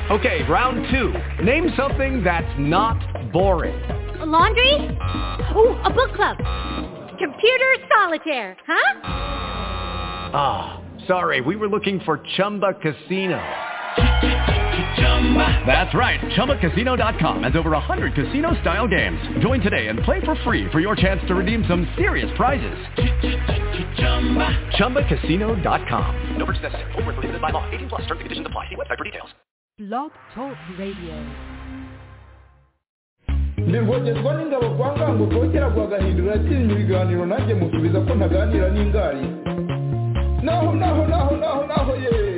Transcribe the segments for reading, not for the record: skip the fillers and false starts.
Okay, round two. Name something that's not boring. A laundry? Ooh, a book club. Computer solitaire, huh? Ah, sorry, we were looking for Chumba Casino. That's right, ChumbaCasino.com has over 100 casino-style games. Join today and play for free for your chance to redeem some serious prizes. ChumbaCasino.com. No purchase necessary. Void where prohibited by law. 18+ terms and conditions apply. See website for details. Blog Talk Radio. nirwogezwa n'ingabo kwa ngango kongera guhagahindura atinya ibiganiro nanjye musubiza ko ntaganira n'ingari naho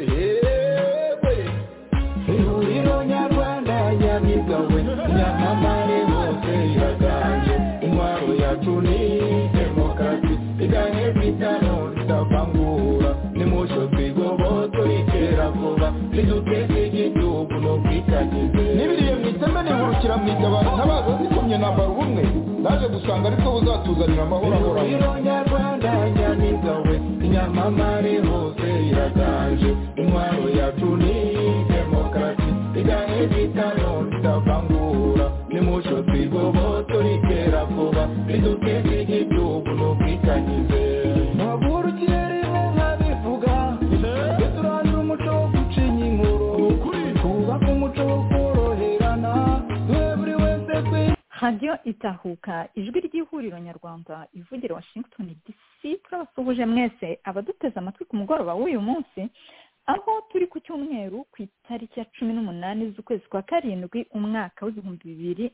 yewe ihuriro nyarwanda nyamigawe nyamamare hose iraganje intwaro yacu ni demokarasi iganye bitano ritavangura nimucyo twigoboto itera vuba riduteze igihugu no kwitagize nibiriye mwiteme nihurukira mwitabara ntabaza zikomye nambara ubumwe naje gusanga ariko buzatuzanira amahoro ahoraho ihuriro nyarwanda nyamigawe nyamamare hose iraganje intwaro yacu ni demokarasi iganye bitano ritavangura nimucyo twigoboto ritera vuba riduteze igihugu no kwitagize ntabwo kirere nkabivuga duturangira umuco wo gucinya inkuru twubaka umuco wo koroherana duhe buri wese Radio Itahuka ijwi ry'ihuriro nyarwanda ivugira Washington DC turabasuhuje mwese abaduteze amatwi ku mugoroba w'uyu munsi aho turi ku cyumweru ku itariki ya 18 z'ukwezi kwa karindwi umwaka w'2021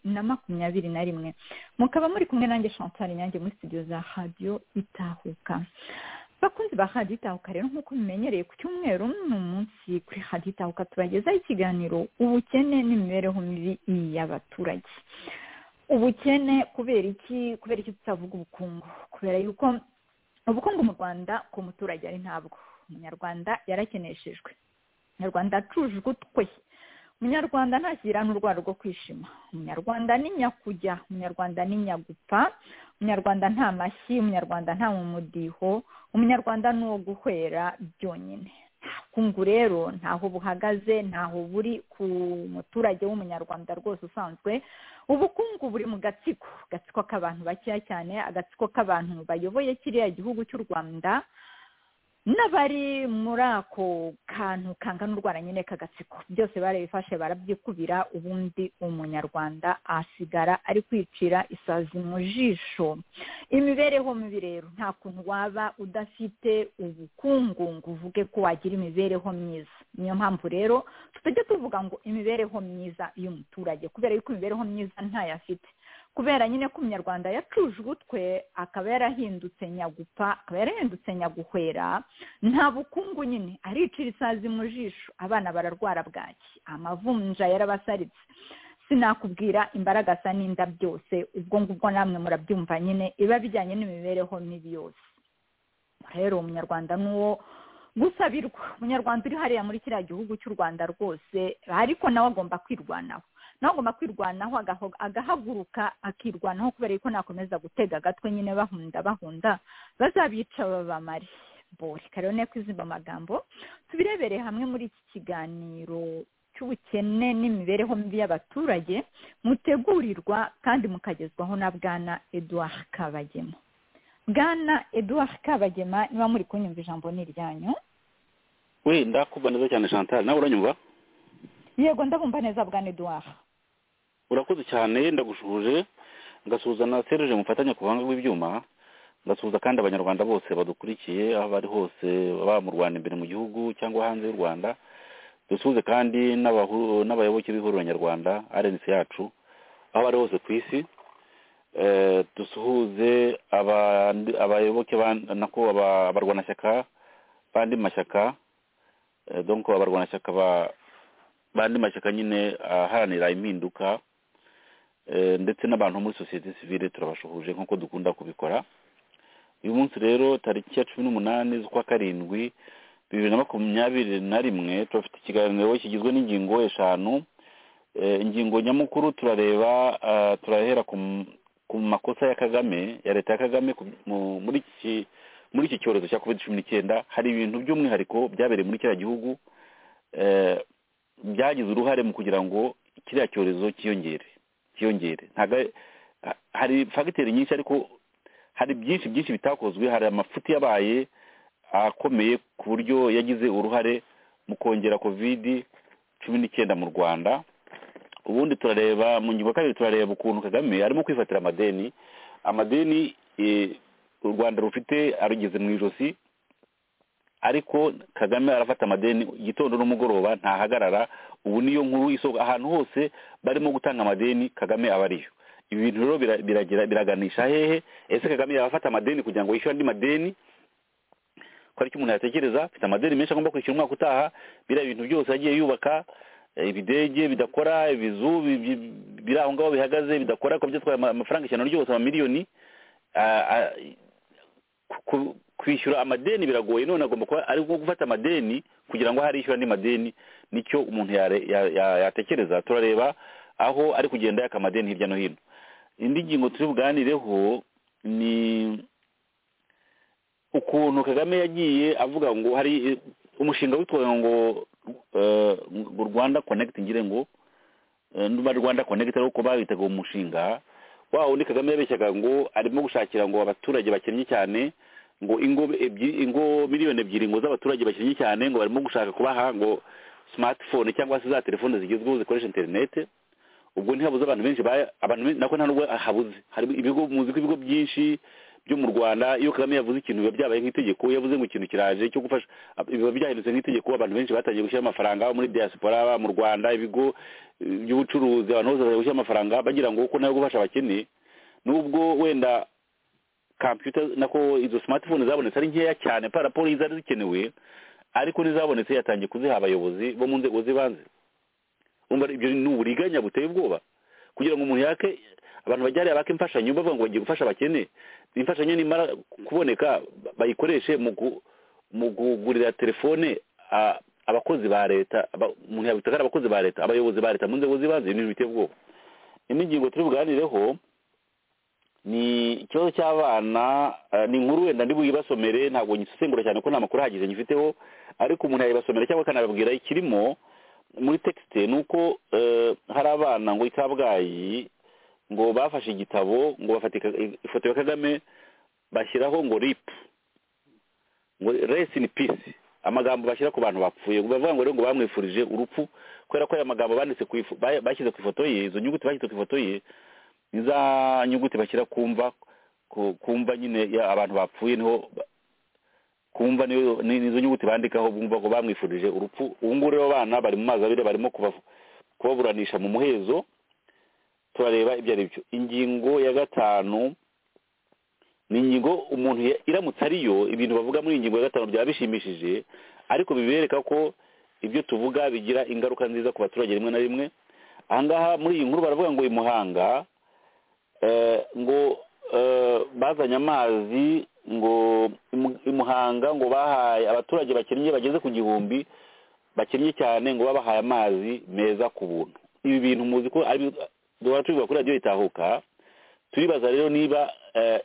mukaba muri kumwe nanjye Chantal Nyange muri studio za Radio Itahuka. Bakunzi ba Radio Itahuka rero nk'uko mumenyereye ku cyumweru n'umunsi kuri Radio Itahuka tubagezaho ikiganiro ubukene n'imibereho mibi y'abaturage. Ubukene kubera iki tutavuga ubukungu kubera yuko ubukungu mu Rwanda ku muturage ari ntabwo umunyarwanda yarakeneshejwe umunyarwanda acujwe utwe umunyarwanda ntashyira n'urwara rwo kwishima umunyarwanda ni nyakujya umunyarwanda ni nyagupfa umunyarwanda nta mashyi umunyarwanda nta mumudiho umunyarwanda ni uwo guhwera byonyine kungu rero ntaho buhagaze ntaho buri ku muturage w'umunyarwanda rwose usanzwe ubukungu buri mu gatsiko k'abantu bakeya cyane agatsiko k'abantu bayoboye kiriya gihugu cy'u Rwanda n'abari muri ako kantu kangana urwara nyine k'agatsiko byose barabifashe barabyikubira ubundi umunyarwanda asigara ari kwicira isazi mu jisho imibereho mibi rero nta kuntu waba udafite ubukungu ngo uvuge ko wagira imibereho myiza niyo mpamvu rero tutajya tuvuga ngo imibereho myiza y'umuturage kubera yuko imibereho myiza ntayo afite kubera nyine ko umunyarwanda yacujwe utwe akaba yarahindutse nyagupfa akaba yarahindutse nyaguhwera nta bukungu nyine aricira isazi mu jisho abana bararwara bwaki amavunja yarabasaritse sinakubwira imbaraga asa n'inda byose ubwo ngubwo namwe murabyumva nyine iba bijyanye n'imibereho mibi yose rero umunyarwanda nuwo gusabirwa umunyarwanda uri hariya muri kiriya gihugu cy'u Rwanda rwose ariko nawe agomba kwirwanaho agahaguruka akirwanaho kubera yuko nakomeza gutega agatwe nyine bahunda bazabica babamare reka rero ne kwizimba amagambo tubirebere hamwe muri iki kiganiro cy'ubukene n'imibereho mibi y'abaturage mutegurirwa kandi mukagezwaho na Bwana Edouard Kabagema. Bwana Edouard Kabagema niba muri kunyumva ijambo ni iryanyu. We ndakubona neza cyane Chantal nawe uranyumva? Yego ndabumva neza Bwana Edouard. Urakoze cyane ndagushuje ngasuhuza na Serge mufatanya ku buhanga bw'ibyuma ngasuhuza kandi abanyarwanda bose badukurikiye aho bari hose baba mu Rwanda imbere mu gihugu cyangwa hanze y'u Rwanda dusuhuze kandi n'abayoboke b'ihuriro nyarwanda RNC yacu aho bari hose ku isi dusuhuze abayoboke nako abarwanashyaka bandi mashyaka donc abarwanashyaka bandi mashyaka nyine aharanira impinduka ndetse n'abantu muri societe civile turabashuhuje nk'uko dukunda kubikora uyu munsi rero tariki ya 18 z'ukwa karindwi 2021 turafite ikiganiro kigizwe n'ingingo eshanu ingingo nyamukuru turahera ku makosa ya Kagame ya leta ya Kagame muri iki cyorezo cya COVID-19 hari ibintu by'umwihariko byabereye muri kiriya gihugu byagize uruhare mu kugira ngo kiriya cyorezo cyiyongere hari fagiteri nyinshi ariko hari byinshi bitakozwe. hari amafuti yabaye akomeye ku buryo yagize uruhare mu kongera COVID-19 mu Rwanda. Ubundi turareba mu ngingo kabiri, turareba ukuntu Kagame arimo kwifatira amadeni u Rwanda rufite arugeze mu ijosi, ariko Kagame arafata amadeni igitondo n'umugoroba ntahagarara. Ubu niyo nkuru isoko ahantu hose barimo gutanga amadeni Kagame abariyo. Ibi bintu rero biraganisha hehe? Ese Kagame yabafata amadeni kugira ngo yishyure andi madeni? Ko ariko umuntu yatekereza afite amadeni menshi agomba kwishyura umwaka utaha. Biriya bintu byose agiye yubaka, ibidege bidakora, ibizu biri aho ngaho bihagaze bidakora, ko byatwaye amafaranga ijana ryose, amamiliyoni. Kwishyura amadeni biragoye, none agomba kuba ari gufata amadeni kugira ngo harishyura andi madeni. Nicyo umuntu yatekereza. Turareba aho ari kugenda yaka amadeni hirya no hino. Indi ngingo turi buganireho ni ukuntu Kagame yagiye avuga ngo hari umushinga witwa ngo Rwanda Connect, ngire ngo ndumva Rwanda Connect ariko babitaga umushinga wawo. Ni Kagame yabeshyaga ngo arimo gushakira ngo abaturage bakennye cyane, ngo ingo miliyoni 2 ngo z'abaturage bakennye cyane, ngo barimo gushaka kubaha ngo smartphone cyangwa se za telefone zigezweho zikoresha internet. Ubwo ntihabuze abantu benshi nako nta nubwo habuze. Hari ibigo muzi ko ibigo byinshi byo mu Rwanda, iyo Kagame yavuze ikintu biba byabaye nk'itegeko. Yavuze ngo ikintu kiraje cyo gufasha, biba byahindutse nk'itegeko. Abantu benshi batangiye gushyira amafaranga muri diaspora mu Rwanda, ibigo by'ubucuruzi, abantu bose gushyira amafaranga bagira ngo uko nayo gufasha abakene. Nubwo wenda computer nako izo smartphone zabonetse ari nkeya cyane par rapport y'izari zikenewe, ariko nizabonetse yatangiye kuziha abayobozi bo mu nzego zibanze. Umva ibyo ni uburiganya buteye ubwoba, kugira ngo umuntu yake abantu bajyare abake imfashanyo bavuga ngo bagiye gufasha abakene. Imfashanyo nimara kuboneka bayikoreshe mu kugurira telefone abakozi ba leta. Umuntu yabitakara abakozi ba leta, abayobozi ba leta mu nzego zibanze. Ni biteye ubwoba. Indi ngingo turi buganireho ni ikibazo cy'abana. Ni inkuru wenda ndi buyibasomere, ntabwo nyisesengura cyane ko nta makuru ahagije nyifiteho, ariko umuntu yayibasomera cyangwa akanababwira ikirimo muri texte. Nuko hari abana ngo Ikabwayi ngo bafashe igitabo, ngo bafatika ifoto ya Kagame bashyiraho ngo RIP, ngo rest in peace, amagambo bashyira ku bantu bapfuye. Ngo bavuga ngo rero ngo bamwifurije urupfu kubera ko aya magambo banditse bashyize ku ifoto ye. Izo nyuguti bashyize ku ifoto ye niza nyuguti bashyira kumva nyine abantu bapfuye, niho kumva nizo nyuguti bandikaho bumva ko bamwifurije urupfu. Ubu ngubu rero abana bari mu mazi abiri, barimo kubaburanisha mu muhezo. Turareba ibyo ari byo. Ingingo ya 5 ni ingingo umuntu iramutse ariyo ibintu bavuga muri ingingo ya 5 byaba bishimishije, ariko bibereka ko ibyo tuvuga bigira ingaruka nziza ku baturage rimwe na rimwe. Ahangaha muri iyi nkuru baravuga ngo Imuhanga ngo bazanye amazi, ngo Imuhanga ngo bahaye abaturage bakennye bageze ku 1000 bakennye cyane, ngo babahaye amazi meza ku buntu. Ibi bintu muzi ko ari duhora tubivuga kuri radio Itahuka. Turibaza rero niba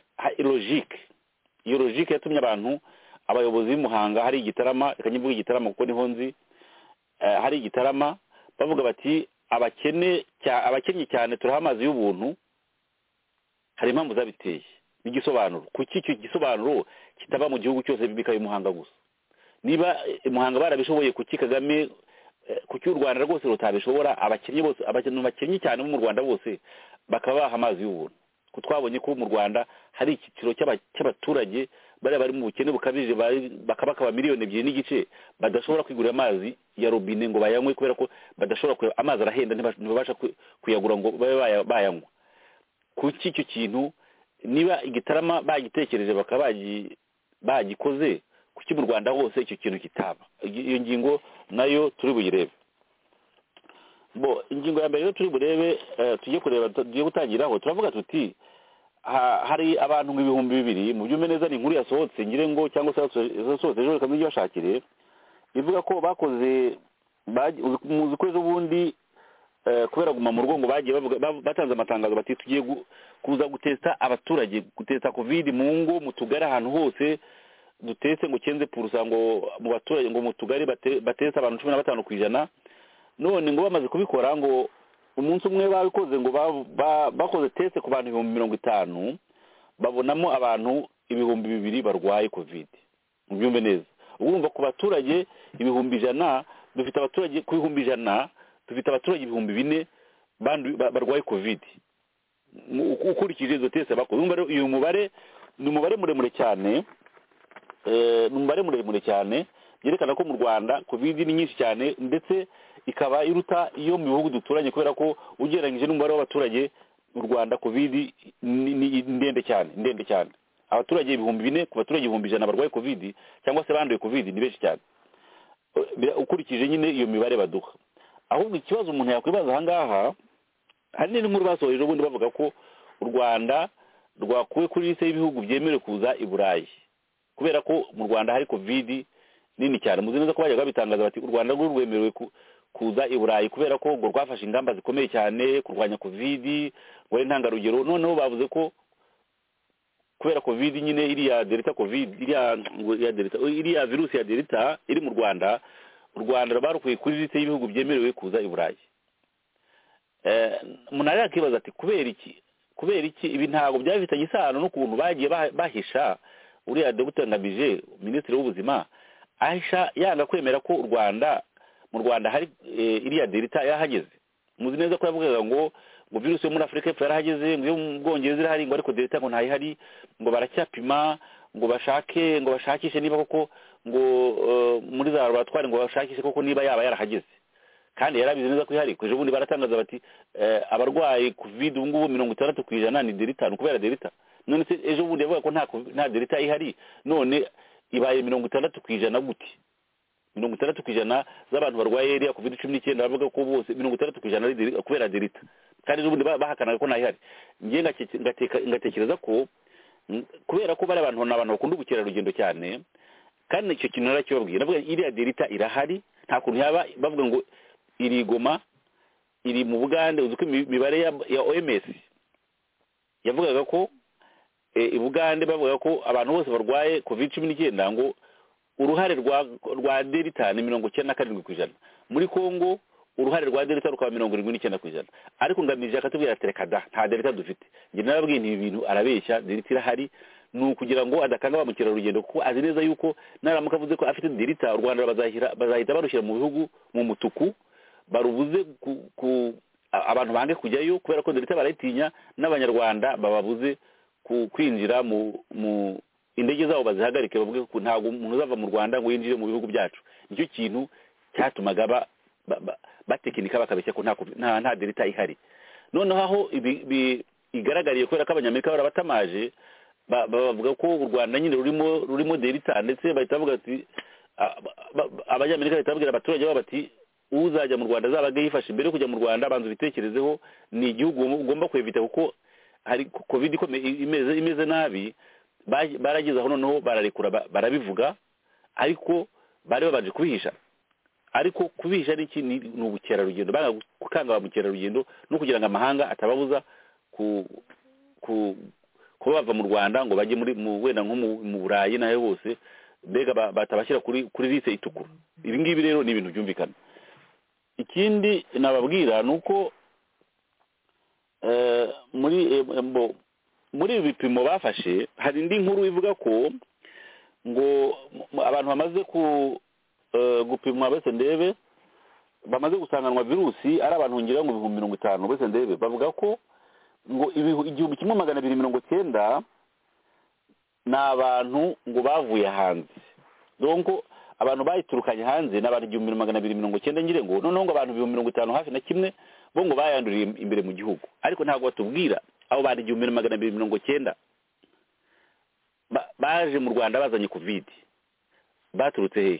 iyo logique yatumye abantu abayobozi b'Imuhanga hari Igitarama, ikanyivuga Igitarama kuko niho nzi, hari Igitarama bavuga bati abakennye cyane turaha amazi y'ubuntu. Hari impamvu zabiteye n'igisobanuro. Kuki icyo gisobanuro kitaba mu gihugu cyose bibika Imuhanga gusa? Niba Imuhanga barabishoboye, kuki Kagame, kuki u Rwanda rwose rutabishobora? Abakennye bose, abantu bakennye cyane mu Rwanda bose bakabaha amazi y'ubuntu. Twabonye ko mu Rwanda hari ikiciro cy'abaturage bari mu bukene bukabije, bakaba miliyoni 2.5 badashobora kwigurira amazi ya robine ngo bayanywe, kubera ko badashobora amazi arahenda, ntibabasha kuyagura ngo babe bayanywa. Kuki icyo kintu niba Igitarama bagitekereje bakaba bagikoze, kuki mu Rwanda hose icyo kintu kitaba? Iyo ngingo nayo turi buyirebe. Ingingo ya mbere rero turi burebe, tugiye gutangiraho. Turavuga tuti hari abantu mu 2,000 mu byumve neza. Ni inkuru yasohotse ngire ngo cyangwa se yasohotse ejo kamwe bashakire, ivuga ko bakoze muzi ko ejo bundi kubera guma mu rugo ngo bagiye batanze amatangazo bati tugiye kuza gutesta abaturage, gutesta covid mu ngo, mu tugari, ahantu hose dutetse ngo kenze purusa ngo mu baturage, ngo mu tugari batesta abantu 15%, none ngo bamaze kubikora ngo umunsi umwe babikoze ngo bakoze teste ku bantu 50,000 babonamo abantu 2,000 barwaye covid. Mubyumve neza, urumva ku baturage 100,000 dufite abaturage ku 100,000 dufite abaturage 4,000 barwaye covid. Ukurikije izo teste bakoze, urumva uyu mubare ni umubare muremure cyane, byerekana ko mu Rwanda covid ni nyinshi cyane, ndetse ikaba iruta iyo mu bihugu duturanye, kubera ko ugereranyije n'umubare w'abaturage mu Rwanda covid ni ndende cyane. Abaturage 4,000 ku baturage 100,000 barwaye covid cyangwa se banduye covid ni benshi cyane, ukurikije nyine iyo mibare baduha. Ahubwo ikibazo umuntu yakwibaza aha ngaha, hari n'inkuru basohoje ubundi bavuga ko u Rwanda rwakuwe kuri liste y'ibihugu byemerewe kuza i Burayi kubera ko mu Rwanda hari covid nini cyane. Muzi neza ko bajyaga bitangaza bati u Rwanda rwemerewe kuza i Burayi kubera ko ngo rwafashe ingamba zikomeye cyane kurwanya covid, ngo ari ntangarugero. Noneho bavuze ko kubera covid nyine iriya delta covid iriya virusi ya delta iri mu Rwanda, u Rwanda barukuye kuri liste y'ibihugu byemerewe kuza i Burayi. Umuntu arakibaza ati kubera iki ibi ntabwo byabifitanye isano n'ukuntu bagiye bahisha uriya Dr Ngamije minisitiri w'ubuzima ahisha yanga kwemera ko mu Rwanda hari iriya delta yahageze. Muzi neza ko yavugaga ngo virusi yo muri Afurika y'Epfo yarahageze, ngo yo mu Bwongereza irahari, ngo ariko delta ngo ntayihari, ngo baracyapima, ngo bashakishe niba koko, ngo muri za laboratoire ngo bashakishe koko niba yaba yarahageze, kandi yarabize neza ko ihari. Kuje ubundi baratangaza bati abarwayi covid ubu ngubu 60% ni delta, kubera delta. None se ejo bundi yavuga ko nta delta ihari, none ibaye 60% gute? 60% z'abantu barwaye iriya covid 19 bavuga ko bose 60% ari kubera delta, kandi ejo bundi bahakanaga ko nta ihari. Ngiye ngatekereza ko kubera ko bari abantu bakunda ubukerarugendo cyane, kandi icyo kintu narakibabwira, navuga iriya delta irahari, nta kuntu yaba bavuga ngo iri Goma, iri mu Bugande. Uzi ko imibare ya OMS yavugaga ko i Bugande bavuga ko abantu bose barwaye covid 19 ngo uruhare rwa delta ni 97%. Muri Kongo uruhare rwa delta rukaba 79%. Ariko Ngamije akatubwira ati reka da nta delta dufite. Nge nababwiye nti ibintu arabeshya, delta irahari, ni ukugira ngo adakanga ba mukerarugendo, kuko azi neza yuko naramuka avuze ko afite delta u Rwanda bazahita barushyira mu bihugu mu mutuku, barubuze abantu bange kujyayo kubera ko delta barayitinya, n'abanyarwanda bababuze kwinjira mu indege zabo bazihagarike, bavuge ko ntabwo umuntu uzava mu Rwanda ngo yinjire mu bihugu byacu. Nicyo kintu cyatumaga batekinika bakabeshya ko nta delta ihari. Noneho aho igaragariye kubera ko abanyamerika barabatamaje, bavuga ko u Rwanda nyine rurimo delta, ndetse bahita bavuga ati abanyamerika bahita babwira abaturage babo bati uzajya mu Rwanda azabaga yifashe mbere yo kujya mu Rwanda, abanza ubitekerezeho, ni igihugu ugomba kwevita kuko hari covid imeze nabi. Baragize aho noneho bararekura barabivuga, ariko bari babanje kubihisha. Ariko kubihisha ni ubukerarugendo, banga gukanga ba mukerarugendo no kugira ngo amahanga atababuza kuba bava mu Rwanda ngo bajye wenda nko mu Burayi nayo hose, mbega batabashyira kuri liste itukura. Ibi ngibi rero ni ibintu byumvikana. Ikindi nababwira ni uko muri ibi bipimo bafashe, hari indi nkuru ivuga ko ngo abantu bamaze gupimwa bese ndebe bamaze gusanganwa virusi ari abantu ngira ngo 50,000 bese ndebe, bavuga ko ngo 1,290 ni abantu ngo bavuye hanze. Donc abantu bayiturukanye hanze n'abantu 1,290 ngire ngo noneho ngo abantu 50 hafi na kimwe bo ngo bayanduriye imbere mu gihugu. Ariko ntabwo batubwira abo bantu 1,290 baje mu Rwanda bazanye covid baturutse hehe,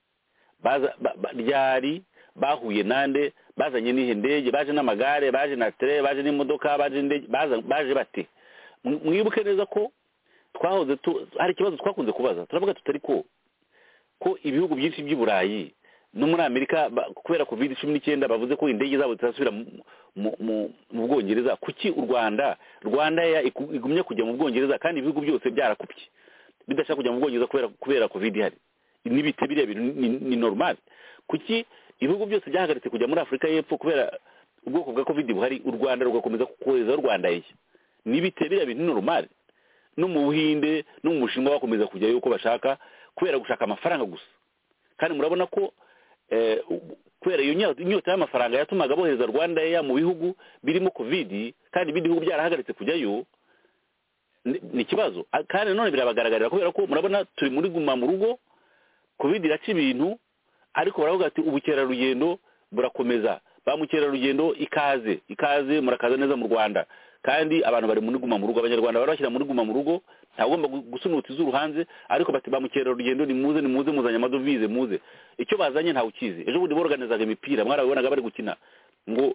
ryari, bahuye nande, bazanye n'ihe ndege, baje n'amagare, baje na tire, baje n'imodoka, baje bate. Mwibuke neza ko hari ikibazo twakunze kubaza, turavuga tutari ko ibihugu byinshi by'i Burayi no muri Amerika kubera covid 19 bavuze ko indege zabo zitasubira mu Bwongereza. Kuki u Rwanda igumye kujya mu Bwongereza kandi ibihugu byose byarakupye bidashaka kujya mu Bwongereza kubera covid ihari? Nibite biriya bintu ni normal. Kuki ibihugu byose byahagaritse kujya muri Afurika y'Epfo kubera ubwoko bwa covid buhari, u Rwanda rugakomeza kohereza u Rwanda ye nibite biriya bintu normal, no mu Buhinde no mu Bushinwa bakomeza kujyayo uko bashaka kubera gushaka amafaranga gusa. Kandi murabona ko kubera iyo nyota y'amafaranga yatumaga bohereza Rwanda ya mu bihugu birimo covid, kandi ibindi bihugu byarahagaritse kujyayo, ni kibazo. Kandi none birabagaragarira kubera ko murabona turi muri guma mu rugo, covid iraca ibintu, ariko baravuga ati ubukerarugendo burakomeza, ba mukerarugendo ikaze murakaza neza mu Rwanda, kandi abantu bari muri guma mu rugo, abanyarwanda barashyira muri guma mu rugo, ntagomba gusunuta izuru hanze, ariko bati ba mukerarugendo ni muze muzanye amadovize muze. Icyo bazanye ntawe ukizi. Ejo bundi borganizaga imipira, mwarabibonaga bari gukina ngo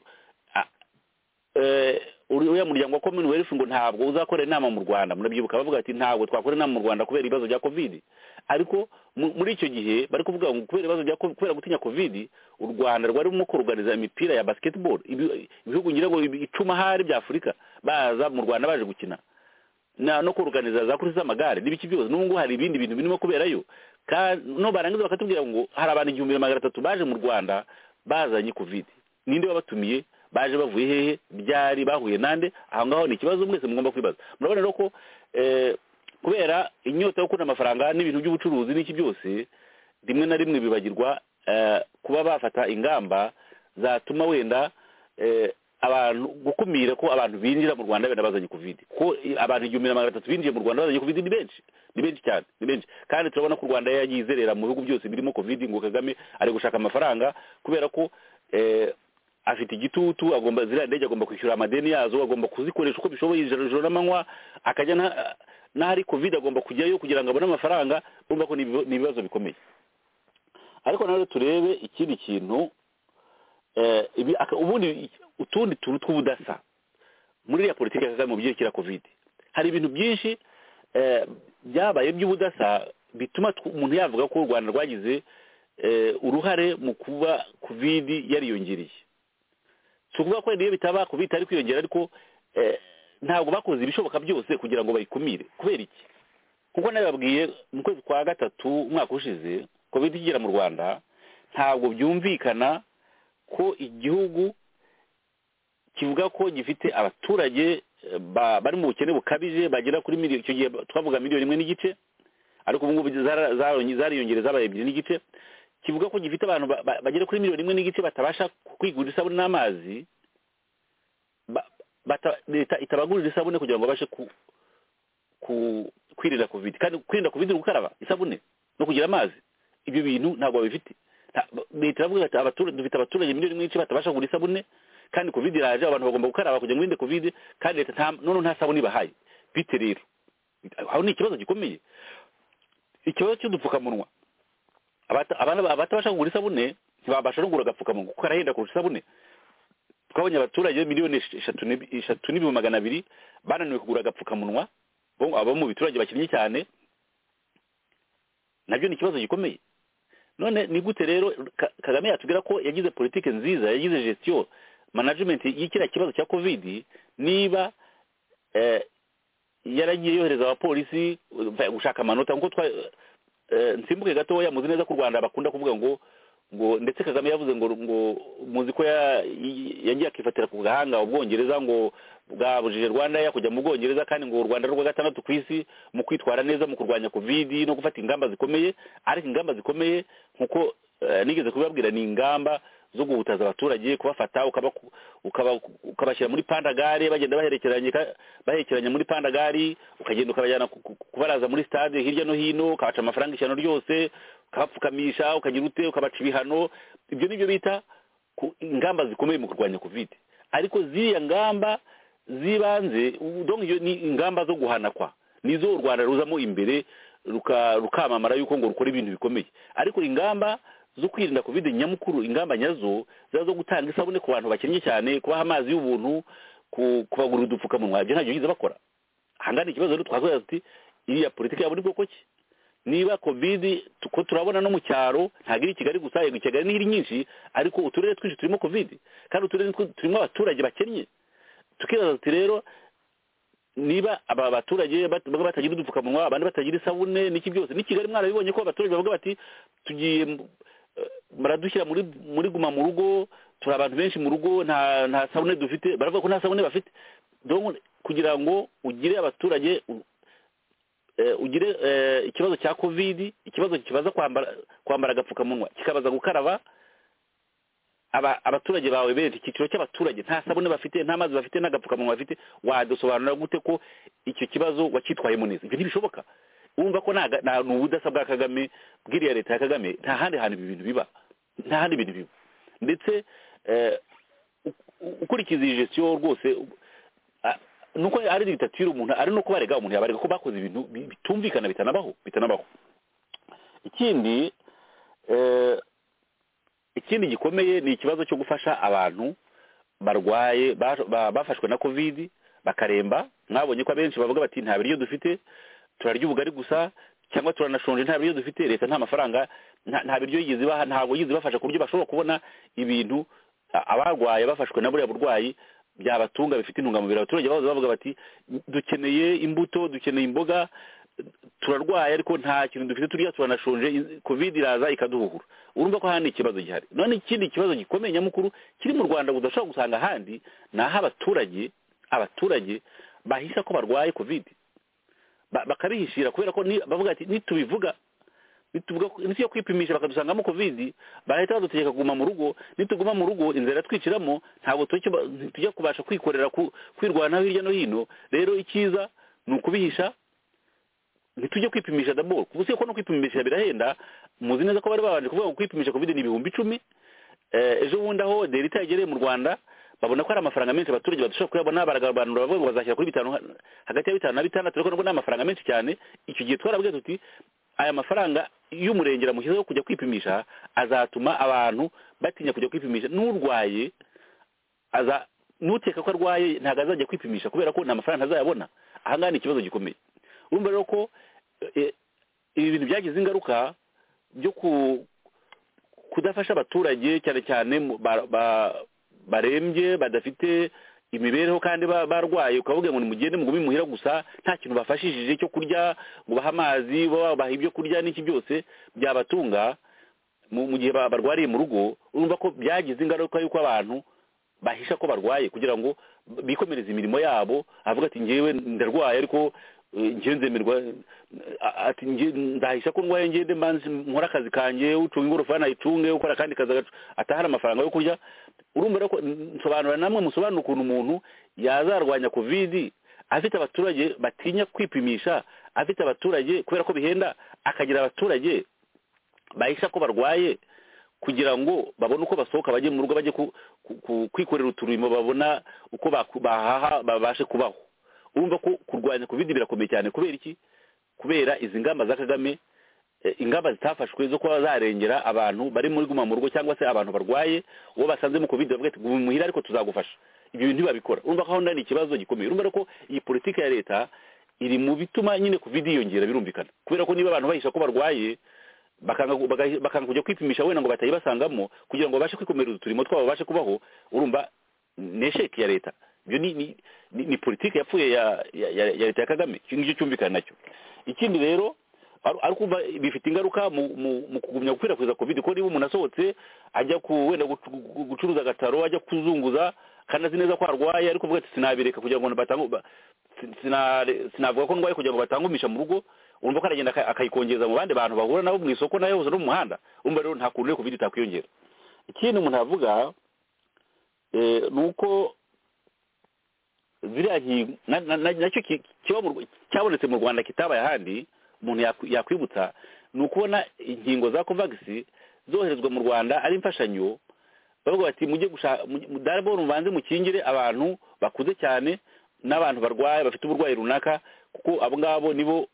uriya muryango wa Commonwealth ngo ntabwo uzakora inama mu Rwanda, murabyibuka bavuga ati ntabwo twakora inama mu Rwanda kubera ibibazo bya covid. Ariko muri icyo gihe bari kuvuga ngo kubera gutinya covid, u Rwanda rwari rurimo kuruganiza imipira ya basketball, ibihugu ngira ngo 10 hari bya Afurika baza mu Rwanda baje gukina no kuruganiza za kurisa amagare n'ibiki byose. Nubwo hari ibindi bintu birimo kuberayo, no barangiza bakatubwira ngo hari abantu 1300 baje mu Rwanda bazanye covid. Ninde wabatumiye? Baje bavuye hehe? Byari bahuye nande? Aho ngaho ni ikibazo mwese mugomba kwibaza. Murabona rero ko kubera inyota yo kubona amafaranga n'ibintu by'ubucuruzi n'iki byose, rimwe na rimwe bibagirwa kuba bafata ingamba zatuma wenda abantu gukumira ko abantu binjira mu Rwanda benda bazanye covid. Ko abantu 1300 binjiye mu Rwanda bazanye covid ni benshi cyane, ni benshi. Kandi turabona ko u Rwanda yagizerera mu bihugu byose birimo covid, ngo Kagame ari gushaka amafaranga kubera ko afite igitutu, agomba ziriya ndege agomba kwishyura amadeni yazo, agomba kuzikoresha uko bishoboye ijoro n'amanywa, akajya n'ahari covid agomba kujyayo kugira ngo abone amafaranga. Urumva ko ni ibibazo bikomeye. Ariko nawe turebe ikindi kintu, ubundi utundi tuntu tw'ubudasa muri ya politiki ya mu byerekera covid. Hari ibintu byinshi byabaye by'ubudasa bituma umuntu yavuga ko u Rwanda rwagize uruhare mu kuba covid yariyongereye. Tuvuga ko niyo bitaba covid ari kwiyongera, ariko ntabwo bakoze ibishoboka byose kugira ngo bayikumire. Kubera iki? Kuko nababwiye mu kwezi kwa gatatu umwaka ushize covid igera mu Rwanda, ntabwo byumvikana ko igihugu kivuga ko gifite abaturage bari mu bukene bukabije bagera kuri miliyoni, icyo gihe twavuga miliyoni 1.5, ariko ubu ngubu zariyongere zabaye 2.5. Kivuga ko gifite abantu bagera kuri miliyoni 1.5 batabasha kwigurira isabune n'amazi, leta itabagurira isabune kugira ngo babashe kwirinda covid. Kandi kwirinda covid ni gukaraba isabune no kugira amazi. Ibyo bintu ntabwo babifite. Leta iravuga ati dufite abaturage miliyoni 1.5 batabasha kugura isabune, kandi covid iraje, abantu bagomba gukaraba kugira ngo birinde covid, kandi leta nta sabune bahaye. Bite rero? Aho ni ikibazo gikomeye. Ikibazo cy'udupfukamunwa. Abatabasha kugura isabune ntibabasha no kugura agapfukamunwa kuko karahenda kurusha isabune. Twabonye abaturage miliyoni 3,200,000 bananiwe kugura agapfukamunwa, abo mu biturage bakinnye cyane. Nabyo ni ikibazo gikomeye. None ni gute rero Kagame yatubwira ko yagize politike nziza, yagize gestion management y'ikira kibazo cya covid, niba yaragiye yohereza abapolisi gushaka amanota? Nkuko nsimbuke gatoya, muzi neza ko u Rwanda bakunda kuvuga ngo ndetse Kagame yavuze ngo muzi ko yagiye akifatira ku gahanga Ubwongereza, ngo bwabujije Rwanda ya kujya mu Bwongereza, kandi ngo u Rwanda rwa gatandatu ku isi mu kwitwara neza mu kurwanya covid no gufata ingamba zikomeye. Ariko ingamba zikomeye nkuko nigeze kubabwira ni ingamba zo guhutaza abaturage, kubafata ukabashyira muri pandagare, bagenda baherekeranya muri pandagari, ukagenda ukabajyana kubaraza muri stade hirya no hino, ukabaca amafaranga ishyano ryose, ukabapfukamisha, ukagira ute, ukabaca ibihano. Ibyo nibyo bita ingamba zikomeye mu kurwanya covid. Ariko ziriya ngamba zibanze, donc ni ingamba zo guhanakwa, nizo u Rwanda ruzamo imbere rukamamara yuko ngo rukora ibintu bikomeye. Ariko ingamba zo kwirinda covid nyamukuru, ingamba nyazo zo gutanga isabune ku bantu bakennye cyane, kubaha amazi y'ubuntu, kubagura udupfukamunwa, ibyo ntabyo bize bakora. Hangana ikibazo rero twazoya ati iriya politiki yabo ni bwoko ki? Niba covid ko turabona no mu cyaro, ntagira i Kigali gusa, yego Kigali n'iri nyinshi, ariko uturere twinshi turimo covid, kandi uturere turimo abaturage bakennye. Tukibaza ati rero niba aba baturage bavuga batagira udupfukamunwa, abandi batagira isabune n'iki byose, ni Kigali mwarabibonye ko abaturage bavuga bati tugiye baradushyira muri guma mu rugo, turi abantu benshi mu rugo, nta sabune dufite, baravuga ko nta sabune bafite. Donc kugira ngo ugire abaturage ugire ikibazo cya covid, ikibazo kibaza kwambara agapfukamunwa, kikabaza gukaraba, abaturage bawe benshi, icyiciro cy'abaturage nta sabune bafite, nta mazi bafite, n'agapfukamunwa bafite, wadusobanurira gute ko icyo kibazo wacyitwayemo neza? Ibyo ntibishoboka. Urumva ko nta ubudasa bwa Kagame, bw'iriya leta ya Kagame, nta handi hantu ibi bintu biba, nta handi bintu biba. Ndetse ukurikiza iyi gestion rwose, nuko ari dictature umuntu ari no kubarega umuntu yabarega ko bakoze ibintu bitumvikana bitanabaho. Ikindi gikomeye ni ikibazo cyo gufasha abantu barwaye bafashwe na covid bakaremba. Mwabonye ko abenshi bavuga bati nta biryo dufite, turarya ubugari gusa, cyangwa turanashonje, nta biryo dufite, leta nta mafaranga, nta biryo yigeze baha, ntabwo yigeze bafasha ku buryo bashobora kubona ibintu abarwaye bafashwe na buriya burwayi byabatunga bifite intungamubiri. Abaturage bahoze bavuga bati dukeneye imbuto, dukeneye imboga, turarwaye ariko nta kintu dufite turya, turanashonje, covid iraza ikaduhuhura. Urumva ko hano ikibazo gihari. None ikindi kibazo gikomeye nyamukuru kiri mu Rwanda udashobora gusanga ahandi, naho abaturage bahisa ko barwaye covid, bakabihishira kubera ko bavuga ati nitubivuga nisiyo kwipimisha bakadusangamo covid, bahita badutegeka kuguma mu rugo. Nituguma mu rugo inzara twiciramo, ntabwo tujya kubasha kwikorera kwirwanaho hirya no hino. Rero icyiza ni ukubihisha, ntitujye kwipimisha d'abord, kuko usiye ko no kwipimisha birahenda. Muzi neza ko bari babanje kuvuga ngo kwipimisha covid ni 10,000. Ejo bundi aho delita yagereye mu Rwanda babona ko ari amafaranga menshi abaturage badashobora kuyabona, baragabanura bavuga ngo bazashyira kuri 5, hagati ya 5 na 6, ariko nubwo ni amafaranga menshi cyane. Icyo gihe twarabwiye tuti aya mafaranga y'umurengera mushyizeho kujya kwipimisha azatuma abantu batinya kujya kwipimisha. N'urwaye n'uteka ko arwaye ntabwo azajya kwipimisha kubera ko nta mafaranga azayabona. Aha ngaha ni ikibazo gikomeye. Urumva rero ko ibi bintu byagize ingaruka byo kudafasha abaturage cyane cyane barembye, badafite imibereho kandi barwaye, ukavuga ngo nimugende mugume muhira gusa, nta kintu bafashishije cyo kurya, ngo baha amazi, baha ibyo kurya n'iki byose byabatunga mu gihe barwariye mu rugo. Urumva ko byagize ingaruka y'uko abantu bahisha ko barwaye kugira ngo bikomereze imirimo yabo. Avuga ati ngewe ndarwaye ariko ngewe nzemerwa, ati ndahisha ko ndwaye, ngende nkora akazi kanjye, ucunga ingorofani ayicunge, ukora kandi kazi atahara amafaranga yo kurya. Urumva rero ko nsobanura namwe musobanura ukuntu umuntu yazarwanya covid afite abaturage batinya kwipimisha, afite abaturage kubera ko bihenda, akagira abaturage bahisha ko barwaye kugira ngo babone uko basohoka bajye mu rugo, bajye kwikorera uturimo, babona uko bahaha, babashe kubaho. Urumva ko kurwanya covid birakomeye cyane. Kubera iki? Kubera izi ngamba za Kagame, ingamba zitafashwe zo kuba zarengera abantu bari muri guma mu rugo cyangwa se abantu barwaye. Uwo basanze mu covid bavuga ati guma muhira ariko tuzagufasha. Ibyo bintu babikora. Urumva ko ndani ikibazo gikomeye. Urumva ko iyi politiki ya leta iri mu bituma nyine covid yongera, birumvikana. Kubera ko niba abantu bahisha ko barwaye bakanga kujya kwipimisha wenda ngo batayibasangamo kugira ngo babashe kwikomereza uturimo twabo, babashe kubaho, urumva nesheki ya leta. Ibyo ni politiki yapfuye ya leta ya Kagame. Icyo ngicyo cyumvikana nacyo. Ikindi rero ari kuva bifite ingaruka mu kugumya gukwirakwiza covid, ko niba umuntu asohotse ajya wenda gucuruza agataro, ajya kuzunguza kandi azi neza ko arwaye, ariko uvuga ati sinabireka kugira ngo sinavuga ko ndwaye kugira ngo batangumisha mu rugo. Urumva ko aragenda akayikongeza mu bandi bantu bahura nabo mu isoko nayo hose no mu muhanda. Urumva rero nta kuntu covid itakwiyongera. Ikindi umuntu avuga nuko ziriya nacyo cyabonetse mu Rwanda kitabaye ahandi umuntu yakwibutsa, ni ukubona inkingo za Covax zoherezwa mu Rwanda ari imfashanyo. Bavuga bati mujye gushaka darabo mubanze mukingire abantu bakuze cyane n'abantu barwaye bafite uburwayi runaka, kuko abo ngabo nibo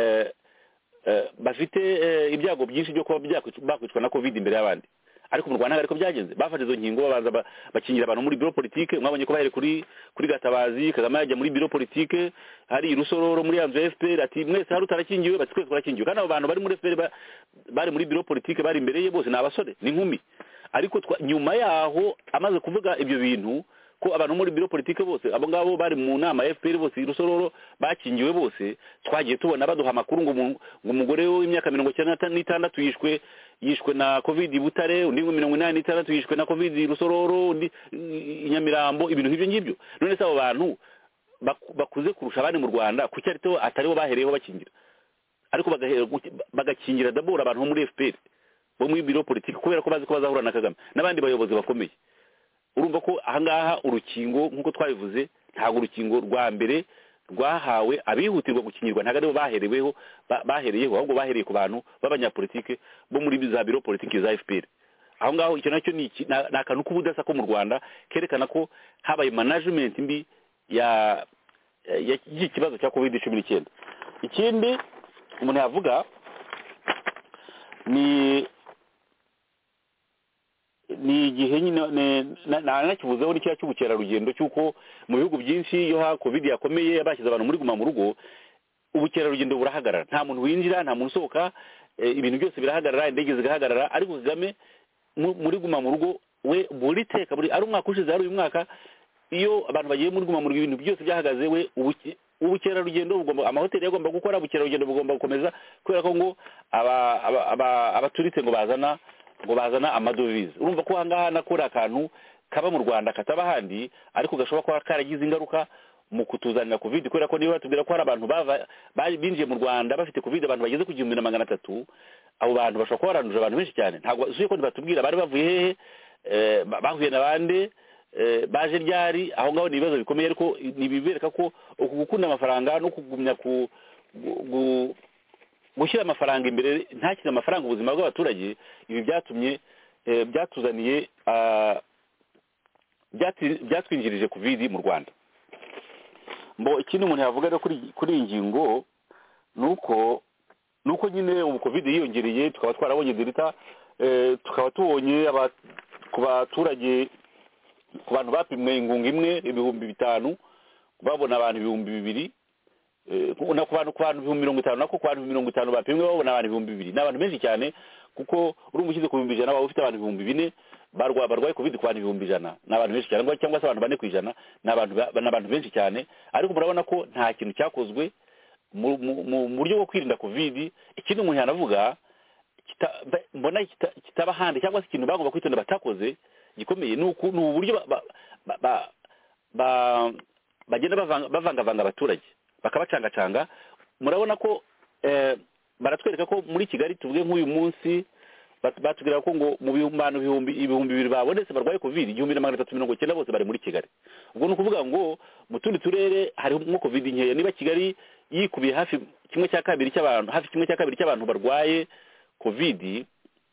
bafite ibyago byinshi byo kuba bakwicwa na covid imbere y'abandi. Ariko mu Rwanda ariko byagenze, bafashe izo nkingo babanza bakingira abantu muri biro politike. Mwabonye ko bahere kuri Gatabazi, Kagame yajya muri biro politike, hari Rusororo muri yanzu FPR ati mwese hari utarakingiwe, bati twese twarakingiwe. Kandi abo bantu bari muri FPR bari muri biro politike, bari imbere ye bose ni abasore n'inkumi. Ariko nyuma yaho amaze kuvuga ibyo bintu ko abantu muri biro politike bose abo ngabo bari mu nama ya FPR bose Rusororo bakingiwe bose twagiye tubona baduha amakuru ngo umugore w'imyaka 96 yishwe na covid Butare undi 86 yishwe na covid Rusororo undi Nyamirambo ibintu nk'ibyo ngibyo none se abo bantu bakuze kurusha abandi mu Rwanda kuki atariho bahereyeho bakingira ariko bagakingira dabora abantu muri FPR bo muri biro politike kubera ko bazi ko bazahura na Kagame n'abandi bayobozi bakomeye urumva ko ahangaha urukingo nkuko twabivuze ntago urukingo rwa mbere rwahawe abihutirwa gukingirwa ntago aribo bahereyeho ahubwo bahereye ku bantu b'abanyapolitike bo muri za biro politike za FPR aho ngaho icyo nacyo ni akantu k'ubudasa ko mu Rwanda kerekana ko habaye management mbi ya ikibazo cya COVID-19 ikindi umuntu yavuga ni igihe nyine nakivuzeho n'icyaha cy'ubukerarugendo cy'uko mu bihugu byinshi iyo covid yakomeye bashyize abantu muri guma mu rugo ubukerarugendo burahagarara nta muntu winjira nta muntu usohoka ibintu byose birahagarara indege zigahagarara ariko Kagame muri guma mu rugo we buri teka ari umwaka ushize ari uyu mwaka iyo abantu bagiye muri guma mu rugo ibintu byose byahagaze we ubukerarugendo amahoteli agomba gukora ubukerarugendo bugomba gukomeza kubera ko ngo abaturitse ngo bazana amadovize urumva ko ahangaha nakora akantu kaba mu Rwanda kataba handi ariko gashobora kuba karagize ingaruka mu kutuzanira covid kubera ko niba batubwira ko hari abantu binjiye mu Rwanda bafite covid abantu bageze ku 1300 abo bantu bashobora kuba baranduje abantu benshi cyane ntabwo usuye ko batubwira bari bavuye hehe bahuye n'abande baje ryari aho ngaho ni ibibazo bikomeye ariko nibibereka ko gukunda amafaranga no kugumya gushyira amafaranga imbere ntakire amafaranga ubuzima bw'abaturage ibi byatumye byatuzaniye byatwinjirije covid mu Rwanda ikindi umuntu yavuga rero kuri iyi ngingo nuko nyine ubu covid yiyongereye tukaba twarabonye delta tukaba tubonye ku baturage ku bantu bapimwe ingunga imwe 5,000 babona abantu 2,000 na ku bantu 50,000 nako ku bantu 50 bapimwe babona abantu 2,000 n'abantu benshi cyane kuko urumva ukize ku 1,000 baba ufite abantu 4,000 barwaye covid ku bantu 1,100 n'abantu benshi cyane cyangwa se abantu 4% n'abantu benshi cyane ariko murabona ko nta kintu cyakozwe mu buryo bwo kwirinda covid ikindi umuntu yanavuga mbona kitaba handi cyangwa se ikintu bagomba kwitonda batakoze gikomeye ni uburyo bagenda bavangavanga abaturage bakabacangacanga murabona ko baratwereka ko muri Kigali tuvuge nk'uyu munsi batubwira ko ngo mu bantu ibihumbi 2,000 babonetse barwaye covid 1,390 bose bari muri Kigali ubwo ni ukuvuga ngo mu tundi turere harimo covid nkeya niba Kigali yikubiye hafi kimwe cya kabiri cy'abantu barwaye covid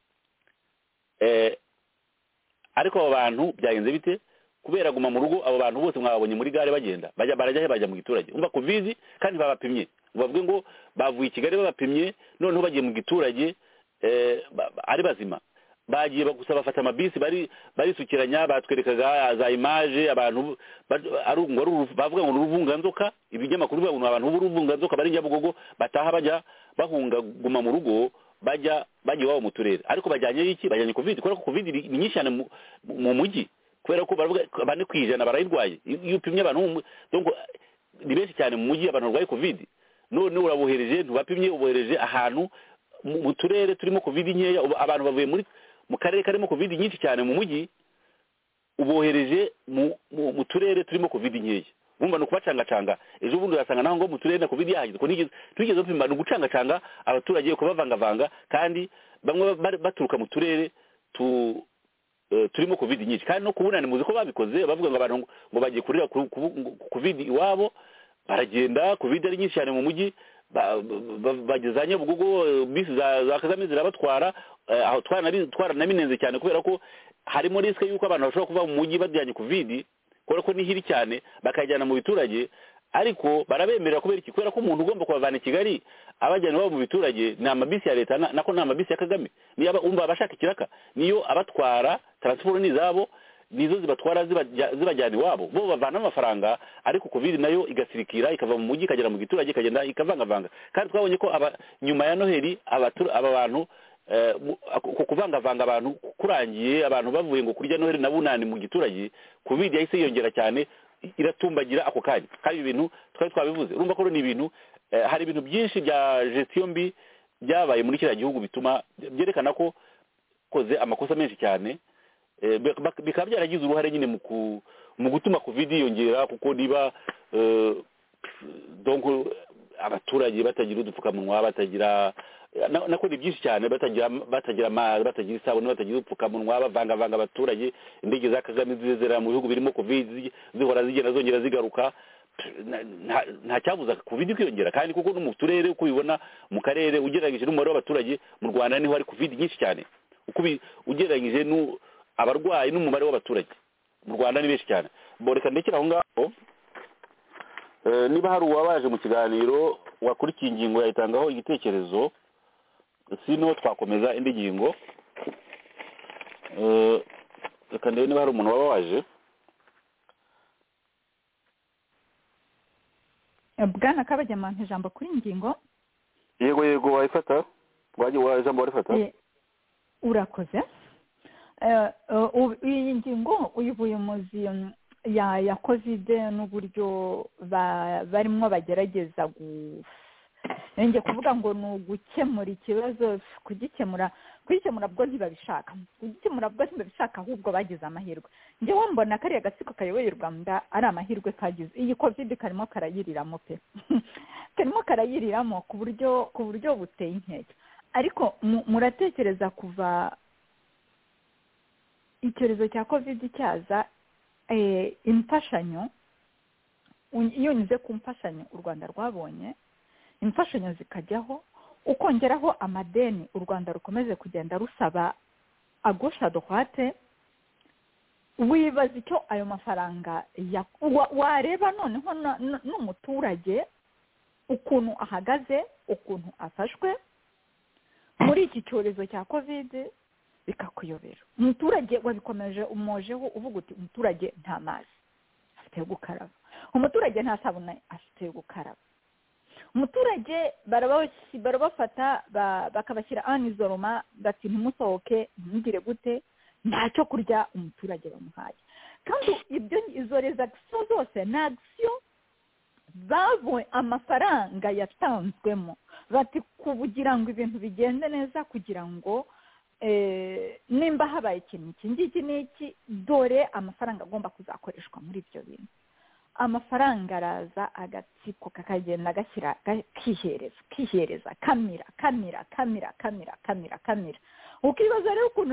ariko abo bantu byagenze bite kubera guma mu rugo abo bantu bose mwabonye muri gare bagenda bajya mu giturage umva covid kandi babapimye bavuge ngo bavuye Kigali babapimye noneho bagiye mu giturage ari bazima bagiye gusa bafata amabisi barisukiranya batwerekaga za image abantu bavuga ngo uruvunganzoka ibinyamakuru bivuga ngo abantu b'uruvunganzoka bari Nyabugogo bataha bajya bahunga guma mu rugo bajya iwabo mu turere ariko bajyanye covid kubera ko covid ni nyinshi cyane mu mujyi kubera ko baravuga 4% barayirwaye iyo upimye abantu donc ni benshi cyane mu mujyi abantu barwaye covid none urabohereje ntubapimye ubohereje ahantu mu turere turimo covid nkeya abantu bavuye mu karere karimo covid nyinshi cyane mu mujyi ubohereje mu turere turimo covid nkeya bumva no kubacangacanga ejo bundi urasanga naho ngo mu turere na covid yahagize ko twigeze upima no gucangacanga abaturage ko bavangavanga kandi bamwe baturuka mu turere turimo covid nyinshi kandi no kubunani muzi ko babikoze bavuga ngo abantu ngo bagiye kurira covid iwabo baragenda covid ari nyinshi cyane mu mujyi bagezanye Nyabugogo bisi za Kagame zirabatwara aho twaranabinenze cyane kubera ko harimo risk yuko abantu bashobora kuva mu mujyi bajyanye covid kubera ko ni hiri cyane bakajyana mu biturage ariko barabemerera kubera iki kubera ko umuntu ugomba kubavana i Kigali abajyana babo mu biturage ni amabisi ya leta nako ni amabisi ya Kagame niyo umva abashaka ikiraka niyo abatwara transport nizabo nizo zibatwara zibajyana iwabo bo bavana amafaranga ariko covid nayo igasirikira ikava mu mujyi ikagera mu giturage ikagenda ikavangavanga kandi twabonye ko nyuma ya Noheli aba bantu kuvangavanga abantu kurangiye abantu bavuye ngo kurya noheri na bunani mu giturage covid yahise yiyongera cyane iratumbagira ako kanya kandi ibintu twari twabivuze urumva ko ni ibintu hari ibintu byinshi bya gestion mbi byabaye muri kiriya gihugu bituma byerekana ko koze amakosa menshi cyane bikaba byaragize uruhare nyine mu gutuma covid yiyongera kuko niba donc abaturage batagira udupfukamunwa batagira nako ni byinshi cyane batagira amazi batagira isabune batagira udupfukamunwa bavangavanga abaturage indege za Kagame zizera mu bihugu birimo covid zihora zigenda zongera zigaruka nta cyabuza covid kwiyongera kandi kuko no mu turere uko ubibona mu karere ugereranyije n'umubare w'abaturage mu Rwanda niho hari covid nyinshi cyane uko ugereranyije abarwayi n'umubare w'abaturage mu Rwanda ni benshi cyane boreka ndekera aho ngaho niba hari uwabaje mu kiganiro wakurikiye ingingo yayitangaho igitekerezo sino twakomeza indi ngingo reka ndebe niba hari umuntu wabaje Bwana Kabagema ijambo kuri ingingo yego wayifata waje ijambo warifata urakoze iyi ngingo uyivuye muzi ya covid n'uburyo barimo bagerageza nenge kuvuga ngo ni ugukemura ikibazo kugikemura bwo ntibabishaka ahubwo bagize amahirwe njyewe mbona kariya gatsiko kayoboye u Rwanda ari amahirwe kagize iyi covid karimo karayiriramo pe karimo karayiriramo ku buryo buteye inkeke ariko muratekereza kuva icyorezo cya covid cyaza imfashanyo iyo nyuze ku mfashanyo u Rwanda rwabonye imfashanyo zikajyaho ukongeraho amadeni u Rwanda rukomeze kugenda rusaba agosha droite wibaza icyo ayo mafaranga wareba noneho n'umuturage ukuntu ahagaze ukuntu afashwe muri iki cyorezo cya covid bikakuyobera umuturage wabikomeje umojeho uvuga uti umuturage nta mazi afite yo gukaraba umuturage nta sabune afite yo gukaraba umuturage barabafata bakabashyira anizoroma bati ntimusohoke ntimugire gute ntacyo kurya umuturage bamuhaye kandi izo rezagisiyo zose ni agisiyo babonye amafaranga yatanzwemo bati kugira ngo ibintu bigende neza kugira ngo nimba habaye ikintu iki ngiki n'iki dore amafaranga agomba kuzakoreshwa muri ibyo bintu amafaranga araza agatsiko kakagenda gashyira kihereza kamira ukibaza rero ukuntu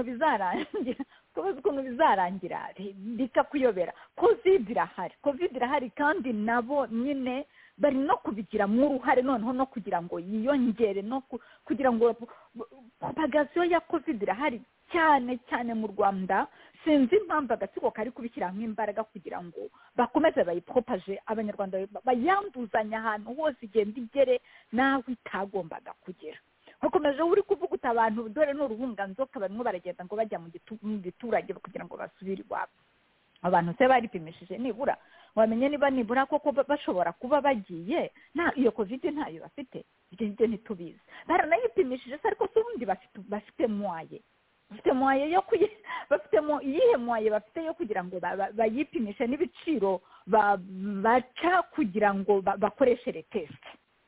bizarangira bikakuyobera covid irahari kandi nabo nyine bari no kubigiramo uruhare noneho no kugira ngo yiyongere no kugira ngo propagation ya covid irahari cyane mu Rwanda sinzi impamvu agatsiko kari kubishyiramo imbaraga kugira ngo bakomeze bayipropaje abanyarwanda bayanduzanya ahantu hose igenda igere nawe itagombaga kugera bakomeje uri kuvuga uta abantu dore n'uruhunganzoka barimo baragenda ngo bajya mu giturage kugira ngo basubire iwabo abantu se baripimishije nibura wamenye nibura koko bashobora kuba bagiye iyo covid ntayo bafite ibyo ntitubizi baranayipimishije se ariko ubundi bafite mwaye bafitemo iyihe mwaye bafite yo kugira ngo bayipimishe n'ibiciro baca kugira ngo bakoreshe retesite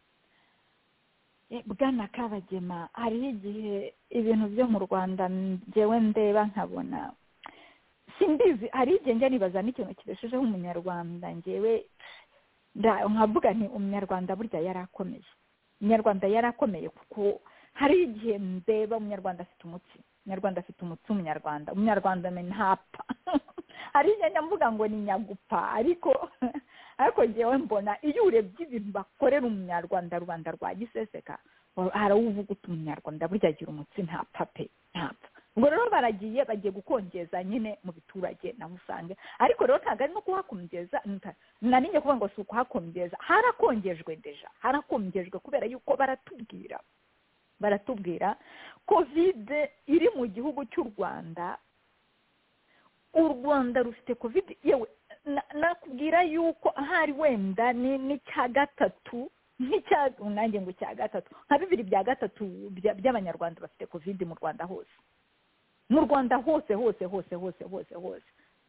Bwana Kabagema hariho igihe ibintu byo mu Rwanda njyewe ndeba nkabona simbizi hari igihe njya nibaza n'ikintu kibeshejeho umunyarwanda njyewe nkavuga nti umunyarwanda burya yarakomeye kuko hari igihe ndeba umunyarwanda afite umutsi umunyarwanda ntapfa hari igihe mvuga ngo ni nyagupfa ariko njyewe mbona iyo urebye ibintu bakorera umunyarwanda rubanda rwa giseseka harawuvuga uti umunyarwanda burya agira umutsi ntapfa ubwo rero bagiye gukongeza nyine mu biturage na musange ariko rero ntabwo ari no kuhakongeza narinjye kuvuga ngo si ukuhakongeza harakongejwe kubera yuko baratubwira covid iri mu gihugu cy'u Rwanda u Rwanda rufite covid yewe nakubwira yuko ahari wenda ni cya gatatu nanjye ngo cya gatatu nka 2/3 by'abanyarwanda bafite covid mu Rwanda hose hose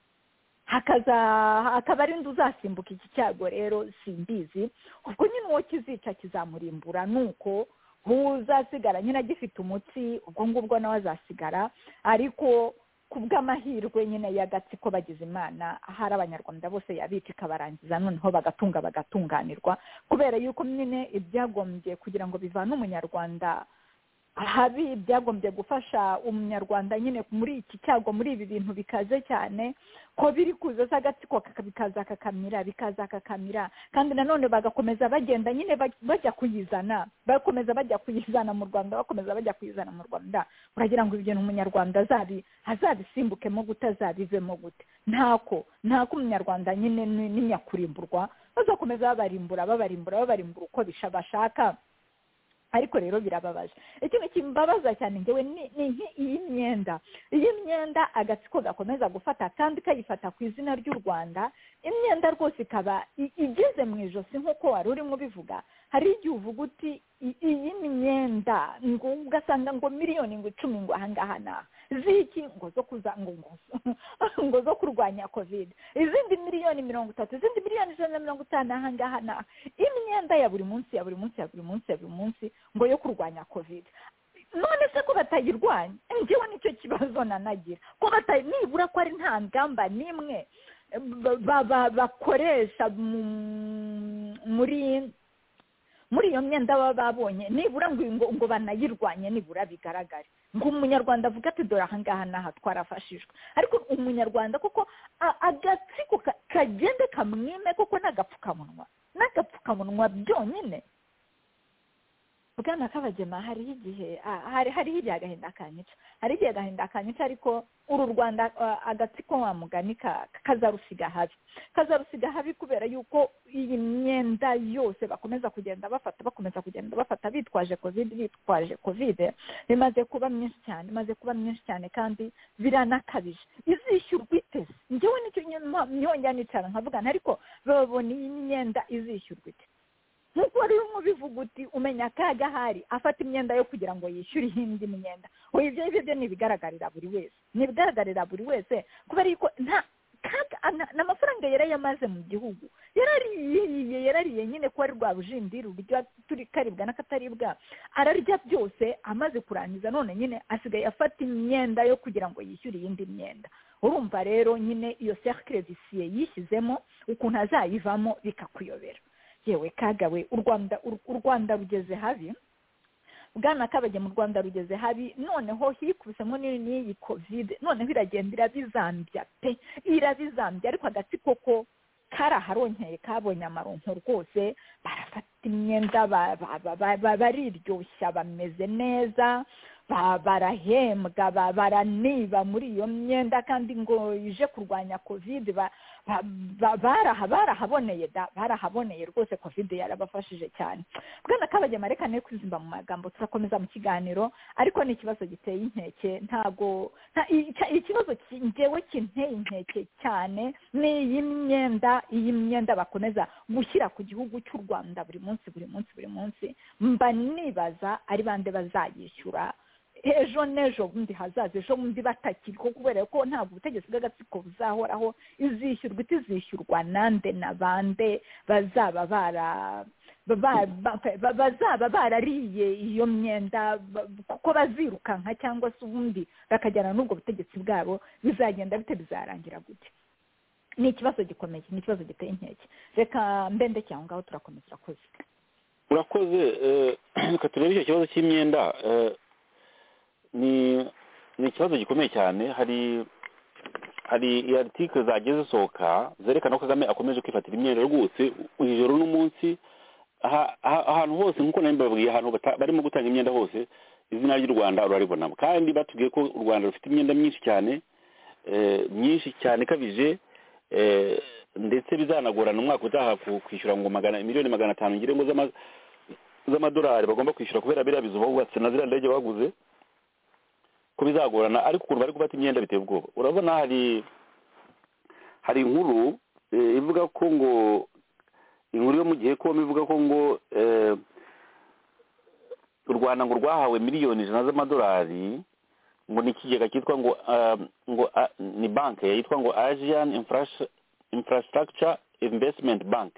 hakaba ari ndu uzasimbuka iki cyago rero simbizi ubwo nyine uwo kizica kizamurimbura nuko uzasigara nyine agifite umutsi ubwo ngubwo nawe azasigara ariko kubw'amahirwe nyine y'agatsiko bagize imana hari abanyarwanda bose yabica ikabarangiza noneho bagatunganirwa kubera yuko nyine ibyagombye kugira ngo bivane umunyarwanda habi byagombye gufasha umunyarwanda nyine muri iki cyago muri ibi bintu bikaze cyane ko biri kuza agatsiko bikaza kakamira kandi nanone bagakomeza bagenda nyine bajya kuyizana mu Rwanda uragira ngo ibyo umunyarwanda azabisimbukemo gute azabivemo gute ntako umunyarwanda nyine n'inyakurimburwa bazakomeza babarimbura uko bashaka ariko rero birababaje ikintu kimbabaza cyane ngewe ni iyi myenda agatsiko gakomeza gufata kandi kayifata ku izina ry'u Rwanda imyenda rwose ikaba igeze mu ijosi nk'uko wari urimo bivuga hari igihe uvuga uti iyi myenda ngo ugasanga ngo miliyoni ngo 10 ngo ahangaha naha ziki ngo zo kuza ngo zo kurwanya covid izindi miliyoni 30 izindi miliyoni 150 ahangaha naha imyenda ya buri munsi ngo yo kurwanya covid none se ko batayirwanya njyewe nicyo kibazo nanagira ko nibura ko ari nta ngamba nimwe bakoresha muri iyo myenda baba babonye nibura ngo banayirwanye nibura bigaragare ngo umunyarwanda avuga ati dore ahangaha naha twarafashijwe ariko umunyarwanda kuko agatsiko kagende kamwime kuko n'agapfukamunwa byonyine Bwana Kabagema hari igihe agahinda kanyica ariko uru Rwanda agatsiko wa mugani kazarusiga habi kubera yuko iyi myenda yose bakomeza kugenda bafata bitwaje covid bimaze kuba myinshi cyane kandi biranakabije izishyurwa itese njyewe nicyo nyongera nicara nkavuga ariko babona iyi myenda izishyurwa ite nuko wari urimo bivuga uti umenya akaga hari afata imyenda yo kugira ngo yishyure indi myenda ibyo ntibigaragarira buri wese kubera yuko n'amafaranga yarayamaze mu gihugu yarariye nyine ko ari rwa bujindiri urya turi karibwa n'akataribwa ararya byose amaze kurangiza none nyine asigaye afata imyenda yo kugira ngo yishyure iyindi myenda urumva rero nyine iyo cercle vicieux yishyizemo ukuntu azayivamo bikakuyobera yewe kagawe u Rwanda rugeze habi Bwana Kabage mu Rwanda rugeze habi noneho hikubisemo n'iyi covid noneho iragenda irabizambya ariko agatsiko ko karaharonkeye kabonye amaronko rwose barafata imyenda bariryoshya bameze neza barahembwa baraniba muri iyo myenda kandi ngo ije kurwanya covid barahaboneye rwose covid yarabafashije cyane Bwana Kabage mareka ne kwizimba mu magambo turakomeza mu kiganiro ariko ni ikibazo giteye inkeke ntago ikibazo njyewe kinteye inkeke cyane ni iyi myenda bakomeza gushyira ku gihugu cy'u Rwanda buri munsi mba nibaza ari bande bazayishyura ejo n'ejo bundi hazaza ejo bundi batakiriko kubera ko ntabwo ubutegetsi bw'agatsiko buzahoraho izishyurwa nande na bande bazaba barariye iyo myenda kuko bazirukanka cyangwa se ubundi bakajyana n'ubwo butegetsi bwabo bizagenda bite bizarangira gute ni ikibazo gikomeye ni ikibazo giteye inkeke reka mbende cyangwa ngaho turakomeza urakoze reka turebe icyo kibazo cy'imyenda ni ikibazo gikomeye cyane hari article zagiye zisohoka zerekana ko Kagame akomeje kwifatira imyenda rwose ijoro n'umunsi ahantu hose nk'uko nari mbabwiye ahantu barimo gutanga imyenda hose izina ry'u Rwanda uraribonamo kandi batubwiye ko u Rwanda rufite imyenda myinshi cyane ikabije ndetse bizanagorana umwaka utaha kwishyura ngo miliyoni 500 ngire ngo z'amadolari bagomba kwishyura kubera biriya bizu bubatse na ziriya ndege baguze ko bizagorana ariko ukuntu bari gufata imyenda biteye ubwoba urabona hari inkuru ivuga ko ngo inkuru yo mu gihe ko ivuga ko ngo u Rwanda ngo rwahawe miliyoni 100 z'amadolari ngo ni ikigega cyitwa ngo ni banki yitwa ngo Asian Infrastructure Investment Bank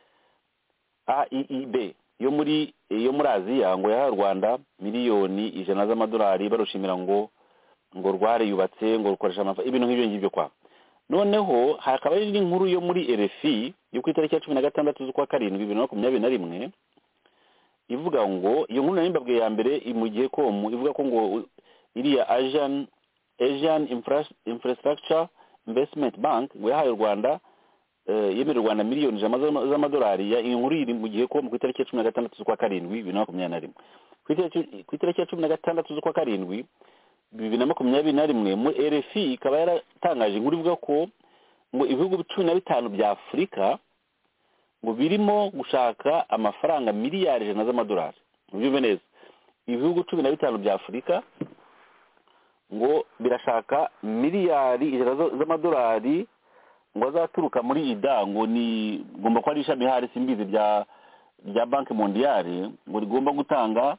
AIIB yo muri Aziya ngo yahaye u Rwanda miliyoni 100 z'amadolari barushimira ngo rware yubatse ngo rukoresha ibintu nk'ibyo ngibyo kwa. Noneho hakaba ari inkuru yo muri RFI yo ku itariki ya 16 z'ukwa karindwi 2021 ivuga ngo iyo nkuru narimbabwiye ya mbere mu gihe ko ivuga ko ngo iriya Asian Infrastructure Investment Bank ngo yahaye u Rwanda yemerera u Rwanda miliyoni 100 z'amadolari. Iyi nkuru iri mu gihe ko ku itariki ya 16 z'ukwa karindwi 2021 ku itariki ya 16 z'ukwa karindwi 2021 mu RFI ikaba yaratangaje inkuru ivuga ko ngo ibihugu 15 bya Afurika ngo birimo gushaka amafaranga miliyari 100 z'amadolari. Ubyumve neza, ibihugu 15 bya Afurika ngo birashaka miliyari 100 z'amadolari ngo azaturuka muri IDA, ngo ni gomba ko ari ishami hari simbizi bya Banki Mondiale ngo rigomba gutanga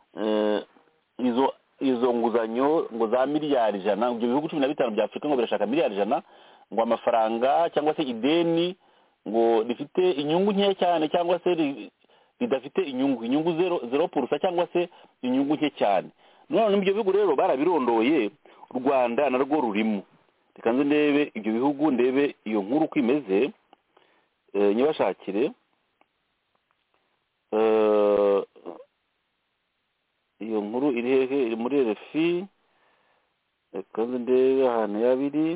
izo nguzanyo ngo za miliyari 100. Ibyo bihugu 15 bya Afurika ngo birashaka miliyari 100 ngo amafaranga cyangwa se ideni ngo rifite inyungu nke cyane cyangwa se ridafite inyungu 0% cyangwa se inyungu nke cyane. None ibyo bihugu rero barabirondoye, u Rwanda narwo rurimo. Reka nze ndebe ibyo bihugu, ndebe iyo nkuru uko imeze, nyibashakire. Iyo nkuru iri hehe? Iri muri RFI. Reka nze ndebe ahantu yabiri.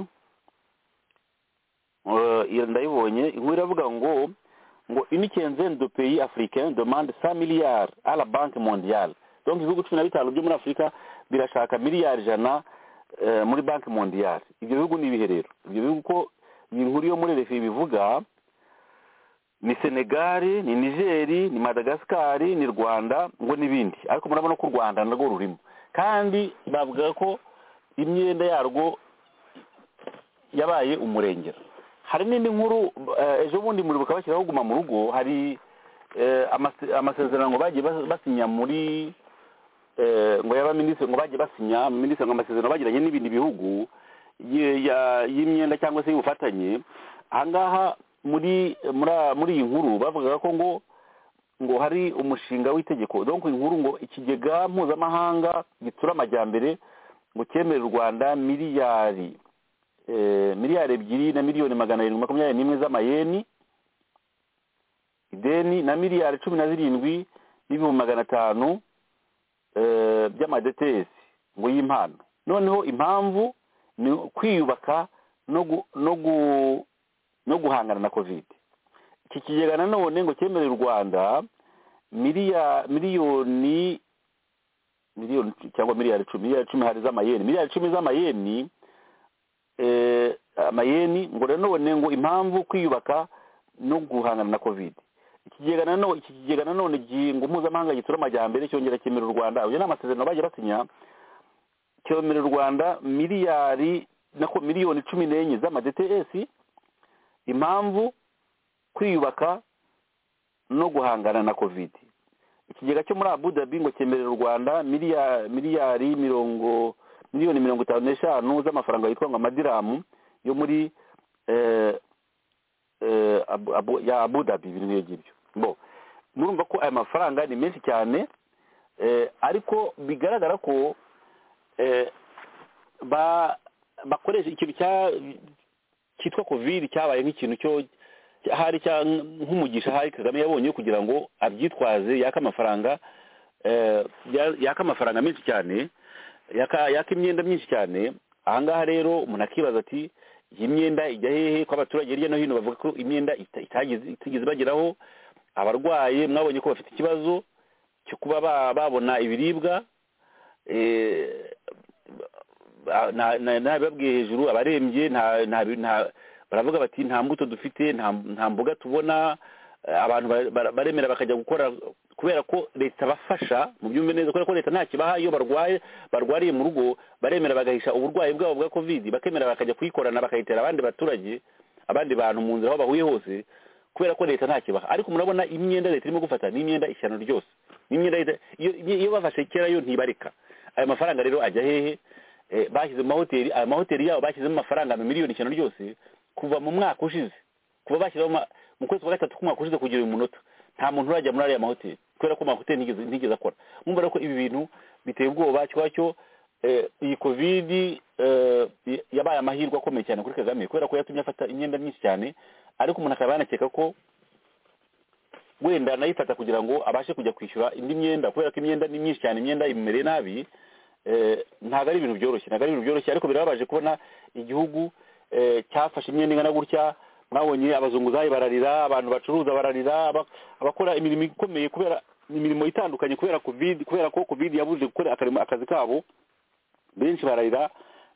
Iyo ndayibonye. Inkuru iravuga ngo une quinzaine de pays africains demandent 100 milliards à la Banque mondiale. Donc ibihugu 15 byo muri Afrika birashaka miliyari 100 muri Banki Mondiale. Ibyo bihugu ni ibihe rero? Ibyo bihugu ko iyi nkuru yo muri RFI bivuga ni Senegal, ni Niger, ni Madagascar, ni Rwanda ngo nibindi. Ariko murabona ko u Rwanda narwo rurimo, kandi bavuga ko imyenda yarwo yabaye umurengero. Hari n'indi nkuru ejo bundi muri bukabashyiraho guma mu rugo, hari amasezerano ngo bagiye basinya muri ngo yaba minisitiri ngo bagiye basinya minisitiri ngo amasezerano bagiranye n'ibindi bihugu y'imyenda cyangwa se y'ubufatanye. Ahangaha muri iyi nkuru bavugaga ko ngo hari umushinga w'itegeko. Donc inkuru ngo ikigega mpuzamahanga gitsura amajyambere ngo cyemerera u Rwanda miliyari 2 na miliyoni 721 z'amayeni ideni na miliyari 17 n'ibihumbi 500 by'amadetesi ngo y'impano. Noneho impamvu ni kwiyubaka no guhangana na COVID. Iki kigega nanone ngo cyemerera u Rwanda miliyoni cyangwa miliyari 10 hari z'amayeni, miliyari 10 z'amayeni amayeni ngo nanone ngo impamvu kwiyubaka no guhangana na COVID. Iki kigega nanone ngo mpuzamahanga gitsura amajyambere cyongera cyemerera u Rwanda, uyu n'amasezerano bagiye basinya, cyemerera u Rwanda miliyoni 14 z'amadetesi. Impamvu kwiyubaka no guhangana na COVID. Ikigega cyo muri Abu Dhabi ngo cyemerera u Rwanda miliyari 55 z'amafaranga yitwa ngo amadiramu yo muri Abu Dhabi, ibintu nk'ibyo. Bo murumva ko aya mafaranga ni menshi cyane, ariko bigaragara ko bakoresha ikintu cyitwa COVID cyabaye nk'ikintu cyo hari nk'umugisha hari Kagame yabonye kugira ngo abyitwaze, yaka amafaranga menshi cyane, yaka imyenda myinshi cyane. Ahangaha rero umuntu akibaza ati iyi myenda ijya hehe? Ko abaturage hirya no hino bavuga ko imyenda itigeze bageraho. Abarwaye mwabonye ko bafite ikibazo cyo kuba babona ibiribwa, nababwiye hejuru abarembye baravuga bati nta mbuto dufite, nta mboga tubona. Abantu baremera bakajya gukora kubera ko leta bafasha mu byumve neza, kubera ko leta nta kibaha. Iyo barwariye mu rugo baremera bagahisha uburwayi bwabo bwa COVID, bakemera bakajya kuyikorana bakayitera abandi baturage, abandi bantu mu nzira aho bahuye hose, kubera ko leta nta kibaha. Ariko murabona imyenda leta irimo gufata ni imyenda ishyano ryose, ni imyenda iyo bafashe kera yo ntibareka. Ayo mafaranga rero ajya hehe? Bashyize mu mahoteli, ayo mahoteli yabo bashyizemo amafaranga miliyoni ishyano ryose kuva mu mwaka ushize, kuva bashyiraho mu kwezi kwa 3 k'umwaka ushize kugera uyu munota nta muntu urajya muri ariya mahoteli kubera ko amahoteli ntigeze akora. Mwumva rero ko ibi bintu biteye ubwoba. Cyo iyi covid yabaye amahirwe akomeye cyane kuri Kagame kubera ko yatumye afata imyenda myinshi cyane, ariko umuntu akaba yanakeka ko wenda anayifata kugira ngo abashe kujya kwishyura indi myenda kubera ko imyenda ni myinshi cyane, imyenda imumereye nabi. Ntabwo ari ibintu byoroshye, ariko birababaje kubona igihugu cyafashe imyenda ingana gutya. Mwabonye abazunguzayi bararira, abantu bacuruza bararira, abakora imirimo ikomeye kubera imirimo itandukanye kubera ko covid yabuje gukora akazi kabo, benshi bararira.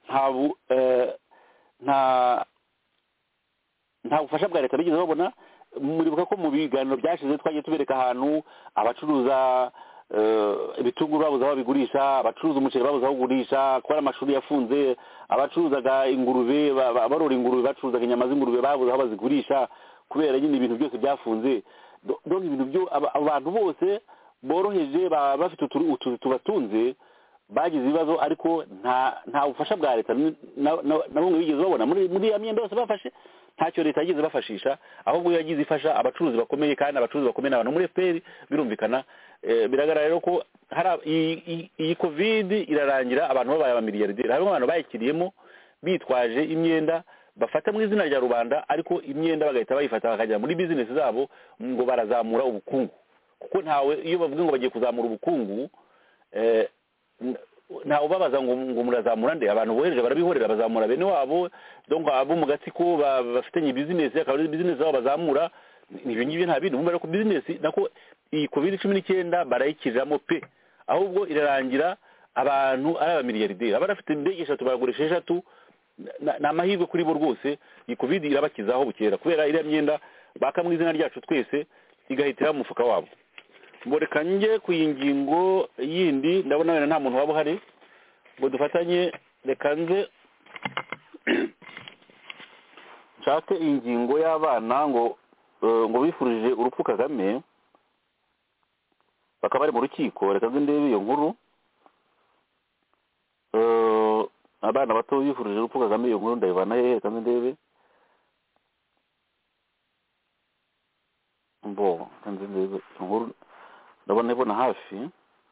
Nta bufasha bwa leta bigeze babona. Muribuka ko mu biganiro byashize twagiye tubereka ahantu abacuruza ibitunguru babuze aho bigurisha, abacuruza umuceri babuze aho gurisha, kubera amashuri yafunze, abacuruzaga ingurube barora ingurube, bacuruzaga inyama z'ingurube babuze aho bazigurisha kubera nyine ibintu byose byafunze. Donc ibintu byo abantu bose boroheje bafite utu tubatunze bagize ibibazo, ariko nta bufasha bwa leta na bumwe bigeze babona muri ya myenda yose bafashe. Ntacyo leta yagize bafashisha, ahubwo yagize ifasha abacuruzi bakomeye, kandi abacuruzi bakomeye n'abantu muri FPR birumvikana. Biragaragara rero ko iyi covid irarangira abantu babaye abamiliyarderi. Harimo abantu bayikiriyemo bitwaje imyenda bafata mu izina rya rubanda, ariko imyenda bagahita bayifata bakajya muri business zabo ngo barazamura ubukungu. Kuko ntawe iyo bavuga ngo bagiye kuzamura ubukungu ntawe babaza ngo murazamura nde. Abantu bohereje barabihorera bazamura bene wabo, donc abo mu gatsiko bafitanye business, akaba ari business zabo bazamura. Ibyo ngibyo nta bintu mumva ko business nako iyi covid-19 barayikiramo pe, ahubwo irarangira abantu ari abamiliyarderi. Abarafite indege 3 baragurisha 3, n'amahirwe kuri bo rwose. Iyi covid irabakizaho bukera kubera iriya myenda baka mu izina ryacu twese igahitira mu mufuka wabo. Mboreka nje ku ingingo yindi, ndabona wena nta muntu waba uhari ngo dufatanye. Reka nze nshake ingingo y'abana ngo bifurije urupfu Kagame, bakaba bari mu rukiko. Reka nze ndebe iyo nkuru. Abana bato bifurije urupfu Kagame, iyo nkuru ndayivana hehe? Reka nze ndebe. Reka nze ndebe inkuru, ndabona hafi.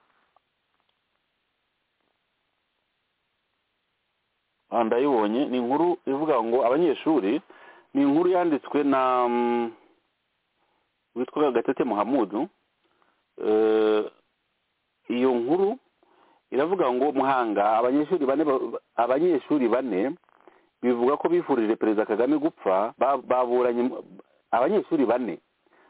Ndayibonye. Ni inkuru ivuga ngo abanyeshuri, ni inkuru yanditswe na witwa Gatete Muhamudu. Iyo nkuru iravuga ngo Muhanga abanyeshuri bane bivuga ko bifurije Perezida Kagame gupfa. Baburanye abanyeshuri bane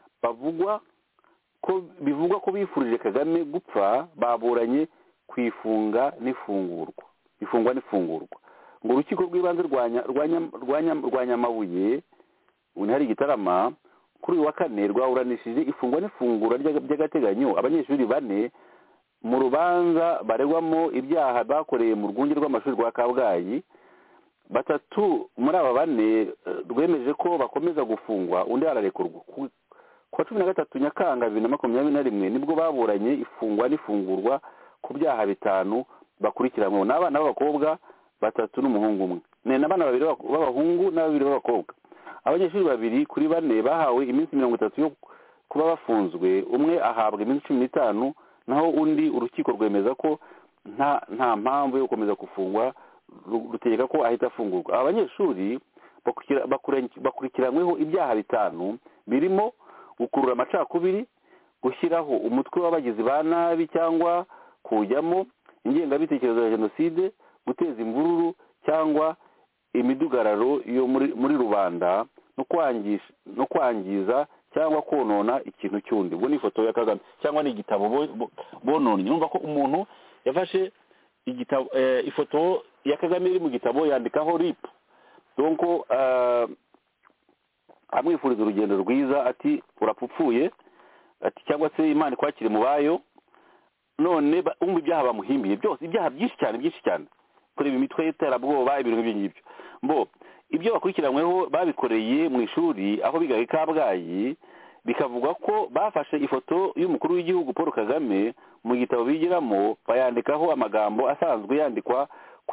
bivugwa ko bifurije Kagame gupfa, baburanye kwifungwa n'ifungurwa ngo urukiko rw'ibanze rwa Nyamabuye hari Gitarama kuri uyu wa kane rwaburanishije ifungwa n'ifungura ry'agateganyo abanyeshuri bane mu rubanza baregwamo ibyaha bakoreye mu rwunge rw'amashuri rwa Kabgayi. 3 muri aba bane rwemeje ko bakomeza gufungwa, undi ararekurwa. Ku 13 Nyakanga 2021 nibwo baburanye ifungwa n'ifungurwa ku byaha 5 bakurikiranwe n'abana b'abakobwa 3 n'umuhungu umwe, n'abana 2 b'abahungu na 2 b'abakobwa. Abanyeshuri 2 kuri 4 bahawe iminsi 30 yo kuba bafunzwe, umwe ahabwa iminsi 15, naho undi urukiko rwemeza ko nta mpamvu yo gukomeza gufungwa, rutegeka ko ahita afungurwa. Abanyeshuri bakurikiranyweho ibyaha 5 birimo gukurura amacakubiri, gushyiraho umutwe w'abagizi ba nabi cyangwa kujyamo, ingengabitekerezo ya jenoside, guteza imvururu cyangwa imidugararo yo muri rubanda, no kwangiza cyangwa konona ikintu cyundi. Ubwo ni ifoto ya Kagame cyangwa ni igitabo bononye. Numva ko umuntu yafashe igitabo, ifoto ya Kagame iri mu gitabo yandikaho RIP, donc amwifuriza urugendo rwiza, ati urapfupfuye, ati cyangwa se Imana ikwakire mu bayo. None umva ibyaha bamuhimbiye byose, ibyaha byinshi cyane kureba imitwe y'iterabwoba, ibintu nk'ibyo ngibyo. ibyo bakurikiranyweho babikoreye mu ishuri aho bigaga i Kabgayi, bikavuga ko bafashe ifoto y'umukuru w'igihugu Paul Kagame mu gitabo bigiramo, bayandikaho amagambo asanzwe yandikwa ku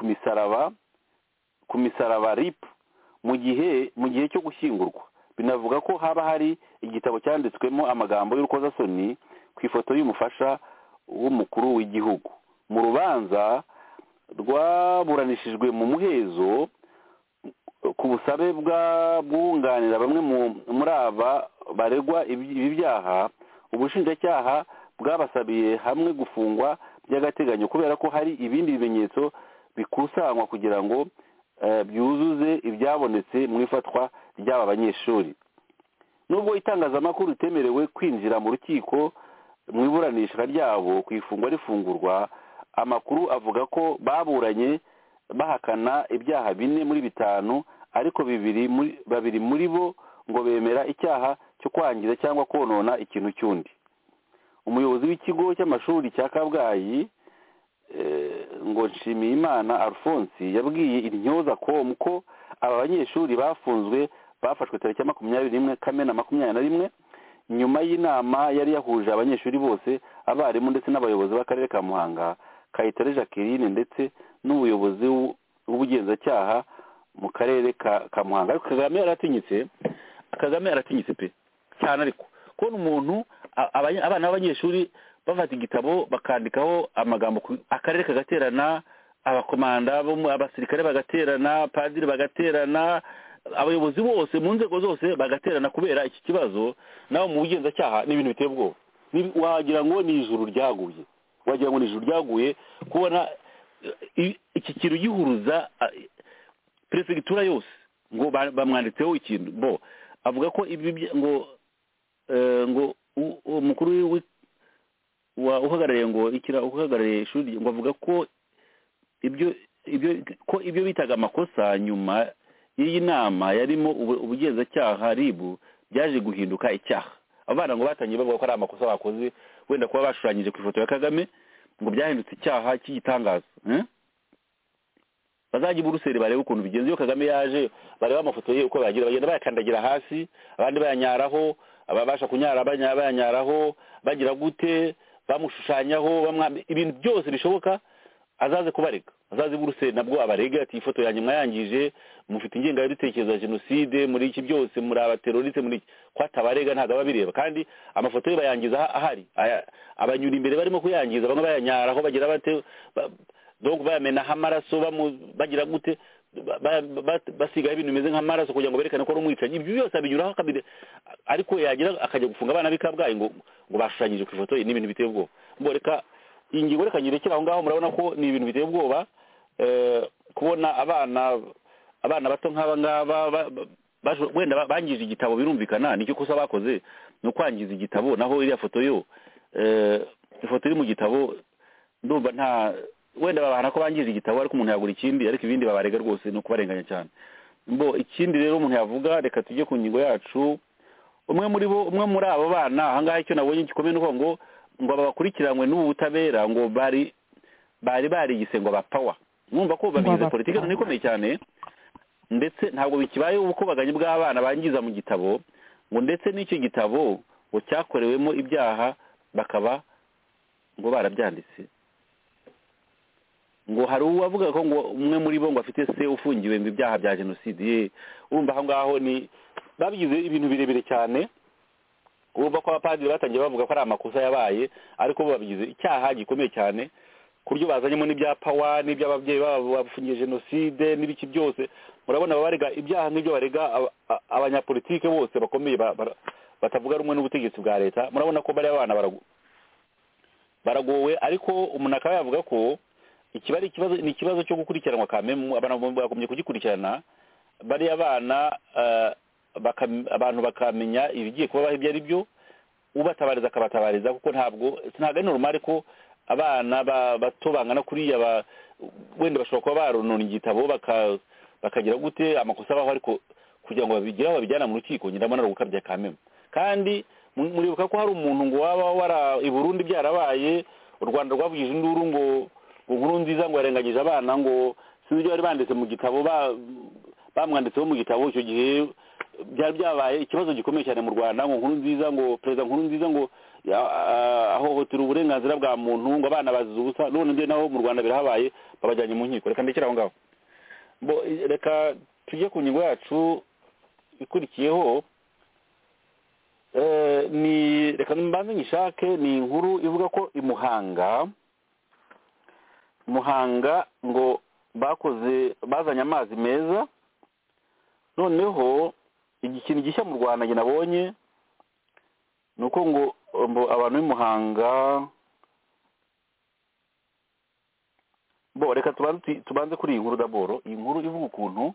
misaraba RIP mu gihe cyo gushyingurwa. Binavuga ko haba hari igitabo cyanditswemo amagambo y'urukozasoni ku ifoto y'umufasha w'umukuru w'igihugu. Mu rubanza rwaburanishijwe mu muhezo ku busabe bwunganira bamwe muri aba baregwa ibi byaha, ubushinjacyaha bwabasabiye hamwe gufungwa by'agateganyo kubera ko hari ibindi bimenyetso bikusanywa kugira ngo byuzuze ibyabonetse mu ifatwa ry'aba banyeshuri. Nubwo itangazamakuru ritemerewe kwinjira mu rukiko mu iburanisha ryabo ku ifungwa rifungurwa, amakuru avuga ko baburanye bahakana ibyaha 4 muri 5, ariko babiri muri bo ngo bemera icyaha cyo kwangiza cyangwa konona ikintu cyundi. Umuyobozi w'ikigo cy'amashuri cya Kabgayi ngo Nshimiyimana Alphonse yabwiye Intyoza.com ko aba banyeshuri bafashwe tariki 21 Kamena 2021 nyuma y'inama yari yahuje abanyeshuri bose, abarimu ndetse n'abayobozi b'akarere ka Muhanga, Kayitare Jacqueline ndetse n'ubuyobozi w'ubugenzacyaha mu karere ka Muhanga. Ariko Kagame yaratinyitse pe cyane, ariko kubona umuntu abana b'abanyeshuri bafata igitabo bakandikaho amagambo, akarere kagaterana, abakomanda abasirikare bagaterana, padiri bagaterana, abayobozi bose mu nzego zose bagaterana kubera iki kibazo, naho mu bugenzacyaha ni ibintu biteye ubwoba. Wagira ngo ni ijuru ryaguye kubona iki kintu gihuruza perefegitura yose ngo bamwanditseho ikintu. Bo avuga ko ibi ngo umukuru uhagarariye ishuri ngo avuga ko ibyo bitaga amakosa nyuma y'iyi nama yarimo ubugenzacyaha RIB byaje guhinduka icyaha. Abana ngo batangiye bavuga ko ari amakosa bakoze, wenda kuba bashushanyije ku ifoto ya Kagame, ngo byahindutse icyaha cy'igitangaza. Bazajya Buruseli barebe ukuntu bigenze iyo Kagame yaje, bareba amafoto ye uko bagenda bayakandagira hasi, abandi bayanyaraho, ababasha kunyara bayanyaraho, bagira gute, bamushushanyaho, ibintu byose bishoboka. Azaze kubareka, azaze Buruseli nabwo abarege ati ifoto yanyu mwayangije, mufite ingenga y'ibitekerezo ya jenoside, muri iki byose muri abateroriste, muri kwatabarega ntago babireba, kandi amafoto ye bayangiza ahari, abanyura imbere barimo kuyangiza, bamwe bayanyaraho, bagira bate, donc bayamena amaraso, bagira gute, basiga ibintu bimeze nk'amaraso kugira ngo berekane ko ari umwicanyi. Ibyo byose abinyuraho kabire, ariko yagira akajya gufunga abana b'Ikabgayi ngo bashushanyije ku ifoto ye. Ni ibintu biteye ubwoba. Ngo reka ingingo reka nyirekera aho ngaho, murabona ko ni ibintu biteye ubwoba kubona abana bato nk'aba ngaba wenda bangije igitabo. Birumvikana nicyo kosa bakoze, no kwangiza igitabo. Naho iriya foto yo ifoto iri mu gitabo, ndumva nta wenda babana ko bangije igitabo, ariko umuntu yagura ikindi, ariko ibindi babarega rwose no kubarenganya cyane. Mbo ikindi rero umuntu yavuga, reka tujye ku ngingo yacu. Umwe muri abo bana ahangaha icyo nabonye gikomeye nuko ngo babakurikiranywe n'ubu butabera, ngo bari barigise ngo bapawa. Mwumva ko babigize politiki none ikomeye cyane, ndetse ntabwo bikibaye ubukobaganye bw'abana bangiza mu gitabo, ngo ndetse n'icyo gitabo ngo cyakorewemo ibyaha bakaba ngo barabyanditse. Ngo hari uwavuga ko ngo umwe muri bo ngo afite se ufungiwe mu byaha bya jenoside. Urumva aho ngaho ni babigize ibintu birebire cyane. Urumva ko abapadiri batangiye bavuga ko ari amakosa yabaye, ariko bo babigize icyaha gikomeye cyane, ku buryo bazanyemo n'ibyapawa n'iby'ababyeyi babo bafungiye jenoside n'ibiki byose. Murabona babarega ibyaha nk'ibyo barega abanyapolitike bose bakomeye batavuga rumwe n'ubutegetsi bwa leta. Murabona ko bari abana baragowe, ariko umuntu akaba yavuga ko ikiba ari ikibazo, ni ikibazo cyo gukurikiranwa kameme. Abantu bakomye kugikurikirana, bari abana abantu bakamenya ibigiye kubaho ibyo ari byo, ubatabariza akabatabariza, kuko ntabwo ari normal ko abana bato bangana kuriya wenda bashobora kuba baronona igitabo bakagira gute amakosa abaho, ariko kugira ngo babigire aho babijyana mu rukiko nyirabona ari gukabya kameme. Kandi muribuka ko hari umuntu ngo waba i Burundi byarabaye, u Rwanda rwavugije induru ngo Nkurunziza ngo yarengagije abana, ngo sinzi ibyo bari banditse mu gitabo bamwanditseho mu gitabo icyo gihe byari byabaye ikibazo gikomeye cyane mu Rwanda ngo Nkurunziza ngo perezida Nkurunziza ngo ahohotera uburenganzira bwa muntu ngo abana bazize ubusa none nde naho mu Rwanda birahabaye babajyanye mu nkiko reka ndekera aho ngaho reka tujye ku ngingo yacu ikurikiyeho ni reka mbanze nyishake ni inkuru ivuga ko Muhanga ngo bazanye amazi meza noneho ikintu gishya mu Rwanda njye nabonye ni uko ngo abantu b'Imuhanga reka tubanze kuri iyi nkuru daboro iyi nkuru ivuga ukuntu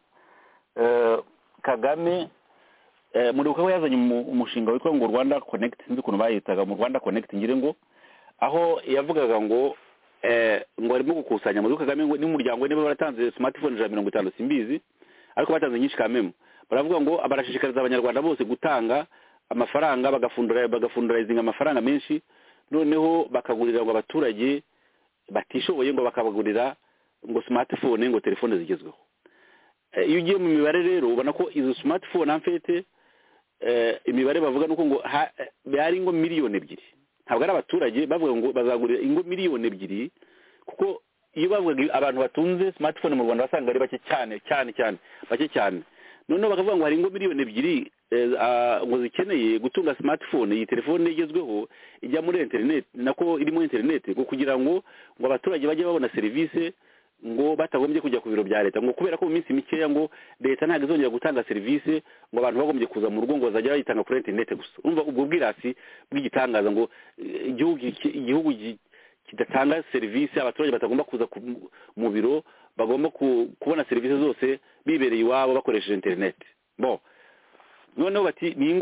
Kagame muri uko yazanye umushinga witwa ngo Rwanda Connect sinzi ukuntu bayitaga mu Rwanda Connect ngire ngo aho yavugaga ngo arimo gukusanya muri Kagame ngo n'umuryango niba baratanze smartphone 150 simbizi ariko batanze nyinshi kamemo baravuga ngo abarashishikariza abanyarwanda bose gutanga amafaranga bagafundurayizinga amafaranga menshi noneho bakagurira ngo abaturage batishoboye ngo bakabagurira ngo smartphone ngo telefone zigezweho iyo ugiye mu mibare rero ubona ko izo smartphone amfete imibare bavuga nuko ngo bari ngo miliyoni 2 ntabwo ari abaturage bavuga ngo bazagurira ingo miliyoni 2 kuko iyo bavuga abantu batunze smartphone mu Rwanda basanga ari bake cyane bake cyane none bakavuga ngo hari ingo miliyoni 2 ngo zikeneye gutunga smartphone iyi telefone igezweho ijya muri internet nako iri muri internet ngo kugira ngo abaturage bajye babona service ngo batagombye kujya ku biro bya leta ngo kubera ko mu minsi mikeya ngo leta ntabwo izongera gutanga service ngo abantu bagombye kuza mu rugo ngo bazajya bayitanga kuri internet gusa urumva ubwo bwirasi bw'igitangaza ngo igihugu kidatanga service abaturage batagomba kuza mu biro bagomba kubona service zose bibereye iwabo bakoresheje internet noneho bati ni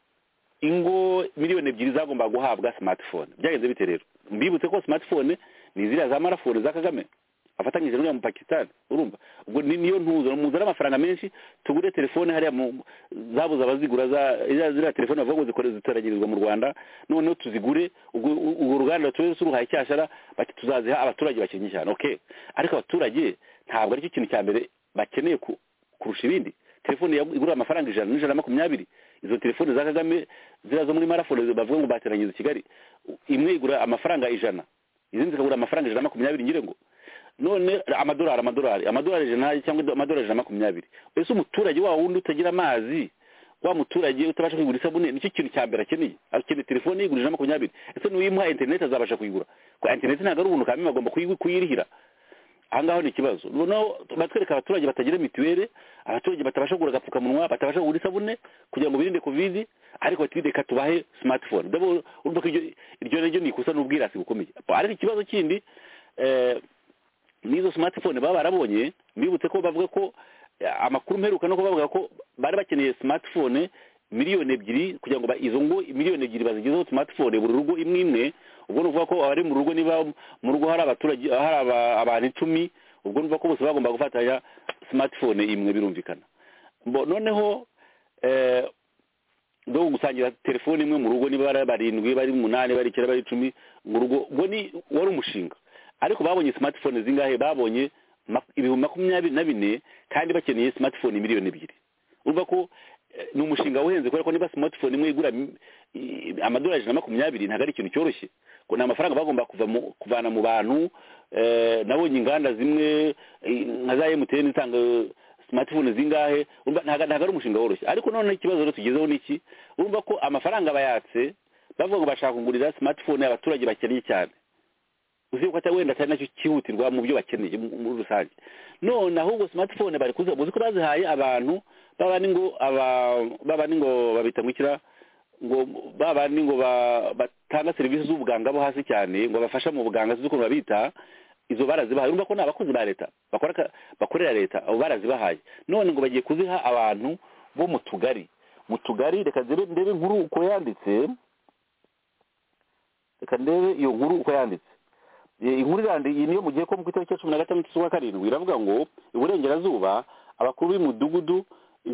ingo miliyoni 2 zagomba guhabwa smartphone byagenze bite rero mbibutse ko smartphone ni ziriya za marafone za Kagame afatanyije n'uyu mu Pakistan urumva ubwo niyo muzana amafaranga menshi tugure telefone hariya zabuza abazigura ziriya telefone bavuga ngo zitaragirizwa mu Rwanda noneho tuzigure ubwo ruganda tuwese uruhaye cyashara bati tuzaziha abaturage bakenye cyane okay ariko abaturage ntabwo ari cyo kintu cya mbere bakeneye kurusha ibindi telefone igura amafaranga 120 izo telefone za Kagame zira zo muri marafone bavuga ngo bateranyiza Kigali imwe igura amafaranga 100 izindi zikagura amafaranga 120 ngire ngo none amadolari ijana cyangwa amadolari 120 ese umuturage wa wundi utagira amazi wa muturage utabasha kwigura isabune nicyo kintu cya mbere akeneye telefone yigurije 120 ese nuyimuha internet azabasha kuyigura ko internet ntabwo ari ubuntu kamwe bagomba kuyirihira ahangaho ni ikibazo noneho batwereka abaturage batagira mituwele abaturage batabasha kugura agapfukamunwa batabasha kugura isabune kugira ngo birinde covid ariko batideka tubahe smartphone dabo urumva ko iryo naryo ni ikusa n'ubwirasi bukomeye ariko ikibazo kindi nizo smartphone baba barabonye mbibutse ko bavuga ko amakuru mperuka no bavuga ko bari bakeneye smartphone miliyoni 2 kugira ngo izo ngo miliyoni 2 bazigezeho smartphone buri rugo imwe ubwo nuvuga ko abari mu rugo niba mu rugo hari abaturage hari abantu 10 ubwo nuvuga ko bose bagomba gufatanya smartphone imwe birumvikana noneho ndo gusangira telefone imwe mu rugo niba bari 7 bari 8 bari 9 bari 10 mu rugo ubwo ni wari umushinga ariko babonye smartphone zingahe babonye 24 kandi bakeneye smartphone miliyoni 2 urumva ko ni umushinga uhenze kubera ko niba smartphone imwe igura amadolari 120 ntabwo ari ikintu cyoroshye ko ni amafaranga bagomba kuvana mu bantu nabonye inganda zimwe nka za MTN itanga smartphone zingahe ntabwo ari umushinga woroshye ariko none ikibazo rero tugezeho niki urumva ko amafaranga bayatse bavuga ngo bashaka kugurira smartphone y'abaturage bakeneye cyane uzi ko wenda cyane nacyo kihutirwa mu byo bakeneye muri rusange none ahubwo smartphone bari kuza muzi ko bazihaye abantu babani ngo babita mwikira ngo babani ngo batanga serivisi z'ubuganga bo hasi cyane ngo bafasha mu buganga zuko babita izo barazibahaye urumva ko nabakozi ba leta bakorera leta abo barazibahaye none ngo bagiye kuziha abantu bo mu tugari reka ndebe inkuru uko yanditse iyo nkuru uko yanditse inkuru iyi niyo mugiye ko mu itariki 16 z'ukwa karindwi iravuga ngo iburengerazuba abakuru b'imidugudu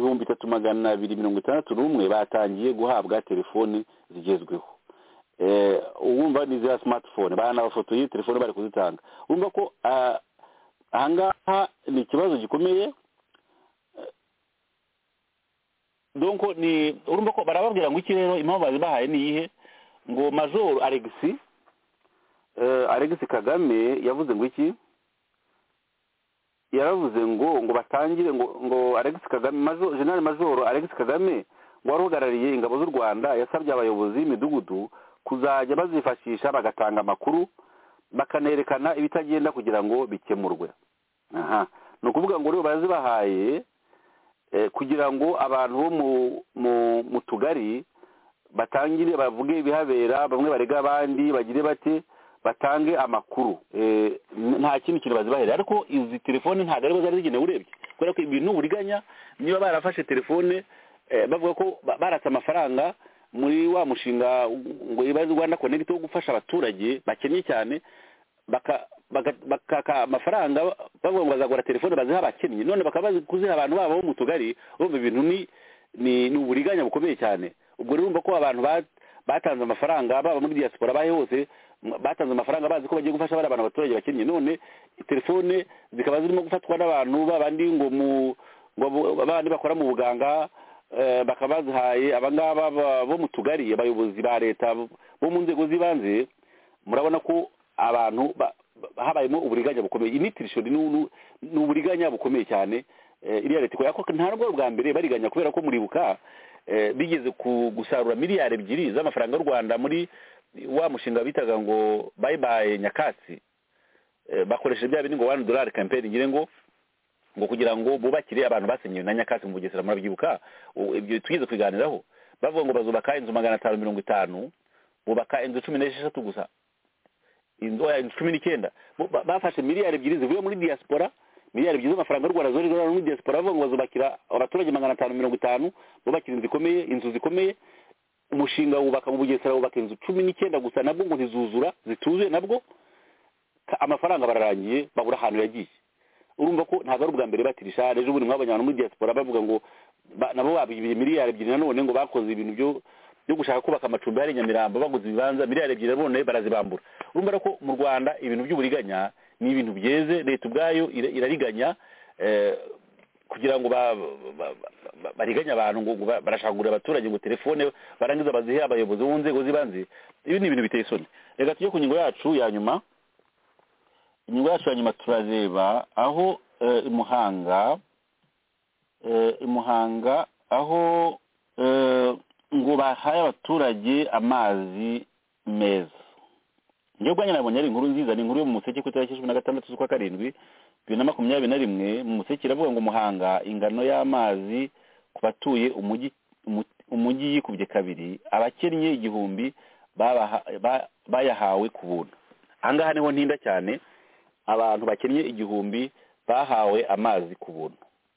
3261 batangiye guhabwa telefoni zigezweho ubumva ni za smartphone bana bafotoye telefone bari kuzitanga urumva ko ahangaha ni ikibazo gikomeye donc ni urumva ko barababwira ngo iki rero impamvu bazibahaye ni iyihe ngo Major Alex Kagame yavuze ngo iki yaravuze ngo batangire ngo Alex Kagame General Major Alex Kagame ngo warugarariye ingabo z'u Rwanda yasabye abayobozi b'imidugudu kuzajya bazifashisha bagatanga amakuru bakanerekana ibitagenda kugira ngo bikemurwe. Ni ukuvuga ngo rero bazibahaye kugira ngo abantu bo mu tugari batangire bavuge ibihabera, bamwe barega abandi bagire bate batange amakuru. Nta kintu kintu bazibahere, ariko izi telefone ntabwo aribo zari zigenewe urebye, kubera ko ibintu buriganya niba barafashe telefone bavuga ko baratse amafaranga muri wa mushinga ngo ibaze Rwanda Connect wo gufasha abaturage bakennye cyane, bakaka amafaranga bavuga ngo bazagura telefone baziha abakennye, none bakaba kuziha abantu babo mu tugari. Urumva ibintu ni uburiganya bukomeye cyane. Ubwo rero urumva ko abantu batanze amafaranga baba muri diaspora bahe hose batanze amafaranga bazi ko bagiye gufasha abantu abaturage bakennye, none telefone zikaba zirimo gufatwa n'abantu babandi ngo abandi bakora mu buganga, bakaba bazihaye abangaba bo mu tugari, abayobozi ba leta bo mu nzego z'ibanze. Murabona ko abantu habayemo uburiganya bukomeye. Initirishoni ni uburiganya bukomeye cyane. Iriya leta ko nta nubwo bwa mbere bariganya, kubera ko muribuka bigeze gusarura miliyari 2 z'amafaranga y'u Rwanda muri wa mushinga bitaga ngo bye bye nyakatsi. Bakoresheje bya bindi ngo $1 campaign ngire ngo kugira ngo bubakire abantu basenyewe na nyakatsi mu Bugesera. Murabyibuka ibyo tugeze kwiganiraho, bavuga ngo bazubaka inzu 550, bubaka inzu 16 gusa, inzu 19. Bafashe miliyari 2 zivuye muri diaspora, miliyari 2 z'amafaranga y'u Rwanda zori muri diaspora, bavuga ngo bazubakira abaturage 550, bubakira inzu zikomeye. Umushinga wubaka mu Bugesera wubaka inzu 19 gusa, nabwo ngo ntizuzura zituzuye, nabwo amafaranga bararangiye babura ahantu yagiye. Urumva ko ntabwo ari ubwa mbere batirisha. Ejo buri mwabanya muri diaspora bavuga ngo nabo babiye miliyari 2 nanone ngo bakoze ibintu byo gushaka kubaka amacumbi hari Nyamirambo, baguze ibibanza miliyari 2 none barazibambura. Urumva ko mu Rwanda ibintu by'uburiganya ni ibintu byeze, leta ubwayo irariganya kugira ngo bariganya abantu, ngo barashagura abaturage ngo telefone barangiza bazihe abayobozi mu nzego z'ibanze. Ibi ni ibintu biteye isoni. Reka tujye ku ngingo yacu ya nyuma. Ingingo yacu ya nyuma turazeba aho Imuhanga aho ngo bahaye abaturage amazi meza. Ngiye gwanya nabonye ari inkuru nziza, ni inkuru yo mu Museke ku itariki 16 z'ukwa karindwi 2021. Mu Museke iravuga ngo Muhanga ingano y'amazi ku batuye umujyi yikubye kabiri, abakennye 1000 bayahawe ku buntu. Ahangaha niho ntinda cyane, abantu bakennye 1000 bahawe amazi ku buntu.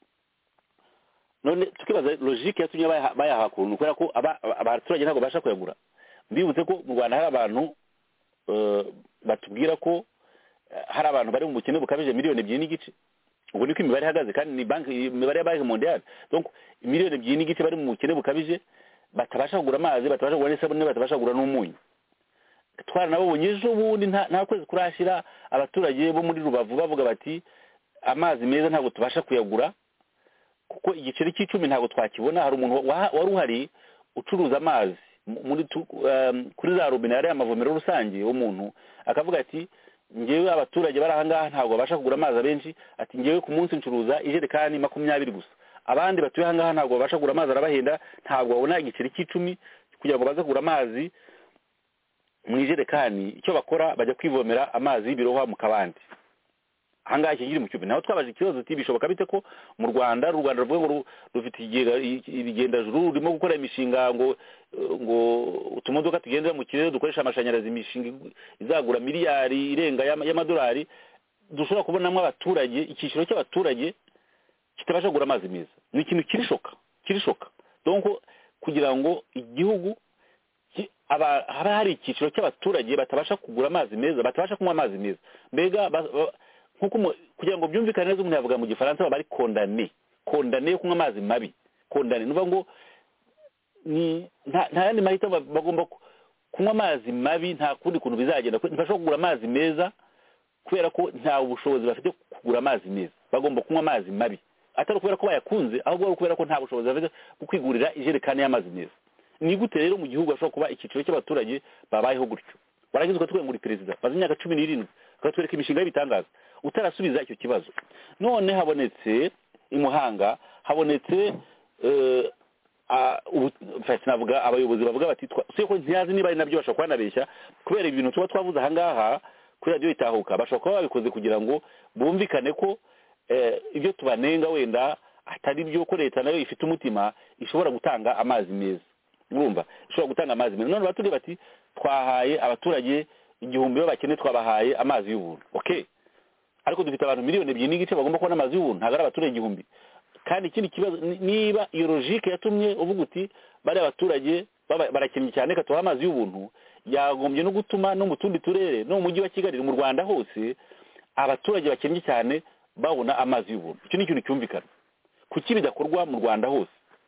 None tukibaza logique yatumye bayaha ku buntu, kubera ko abaturage ntabwo basha kuyagura. Mbibutse ko mu Rwanda hari abantu batubwira ko hari abantu bari mu bukene bukabije miliyoni 2.5. Ubwo niko imibare ihagaze, kandi ni imibare ya Banki Mondiale. Donc miliyoni 2.5 bari mu bukene bukabije, batabasha kugura amazi, batabasha kugura n'isabune, batabasha kugura n'umunyu. Twaranabonye ejo bundi nta kwezi kurashira abaturage bo muri Rubavu bavuga bati amazi meza ntabwo tubasha kuyagura kuko igiceri cy'icumi ntabwo twakibona. Hari umuntu wari uhari ucuruza amazi muri kuri za robine ari amavomero rusange, umuntu akavuga ati ngewe abaturage bari ahangaha ntabwo babasha kugura amazi abenshi, ati ngewe ku munsi ncuruza ijerekani 20 gusa, abandi batuye ahangaha ntabwo babasha kugura amazi, arabahenda, ntabwo babona igiceri cy'icumi kugira ngo baze kugura amazi mu ijerekani. Icyo bakora bajya kwivomera amazi y'ibirohwa mu kabandi. Ahangaha kigiri mu cyubi. Naho twabaje ikibazo uti bishoboka bite ko mu Rwanda ruvuga ngo rufite igenda juru rurimo gukora imishinga ngo utumodoka tugendera mu kirere dukoresha amashanyarazi, imishinga izagura miliyari irenga y'amadolari, dushobora kubonamo abaturage, icyiciro cy'abaturage kitabasha kugura amazi meza. Ni ikintu kirishoka. Donc kugira ngo igihugu haba hari icyiciro cy'abaturage batabasha kugura amazi meza, batabasha kunywa amazi meza, mbega nkuko kugira ngo byumvikane neza umuntu yavuga mu Gifaransa bari condamné yo kunywa amazi mabi. Condamné nuvuga ngo ni nta yandi mahita bagomba kunywa amazi mabi, nta kundi kuntu bizagenda. Ntibashobora kugura amazi meza kubera ko nta ubushobozi bafite kugura amazi meza, bagomba kunywa amazi mabi. atari kubera ko bayakunze ahubwo kubera ko nta bushobozi bafite bwo kwigurira ijerekani y'amazi meza. Ni gute rero mu gihugu hashobora kuba icyiciro cy'abaturage babayeho gutyo? Waragizwe twengura perezida maze imyaka 17 akatwereka imishinga y'ibitangaza utarasubiza icyo kibazo. None habonetse imuhanga, habonetse navuga abayobozi bavuga bati ko ntiyazi niba ari nabyo bashobora kwanabeshya kubera ibintu tuba twavuze ahangaha kuri radio itahuka, bashobora kuba babikoze kugira ngo bumvikane ko ibyo tubanenga wenda atari byo, ko leta nayo ifite umutima ishobora gutanga amazi meza. Urumva ishobora gutanga amazi meza. None baturi bati twahaye abaturage 1000 bakene, twabahaye amazi y'ubuntu. Okay, ariko dufite abantu miliyoni 2.5 bagomba kubona amazi y'ubuntu, ntago ari abaturage 1000. Kandi ikindi kibazo niba iyo logique yatumye uvuga uti bari abaturage barakennye cyane katuha amazi y'ubuntu, yagombye no gutuma no mu tundi turere no mu mujyi wa Kigali mu Rwanda hose abaturage bakennye cyane babona amazi y'ubuntu. Icyo ni ikintu cyumvikana. Kuki bidakorwa mu Rwanda hose?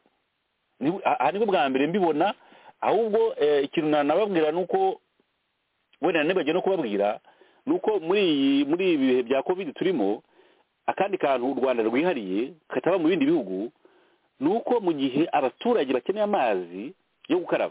Nibwo bwa mbere mbibona. Ahubwo ikintu nababwira nuko wenda nebaje no kubabwira nuko muri ibihe bya covid turimo, akandi kantu u Rwanda rwihariye kataba mu bindi bihugu, nuko mu gihe abaturage bakeneye amazi yo gukaraba,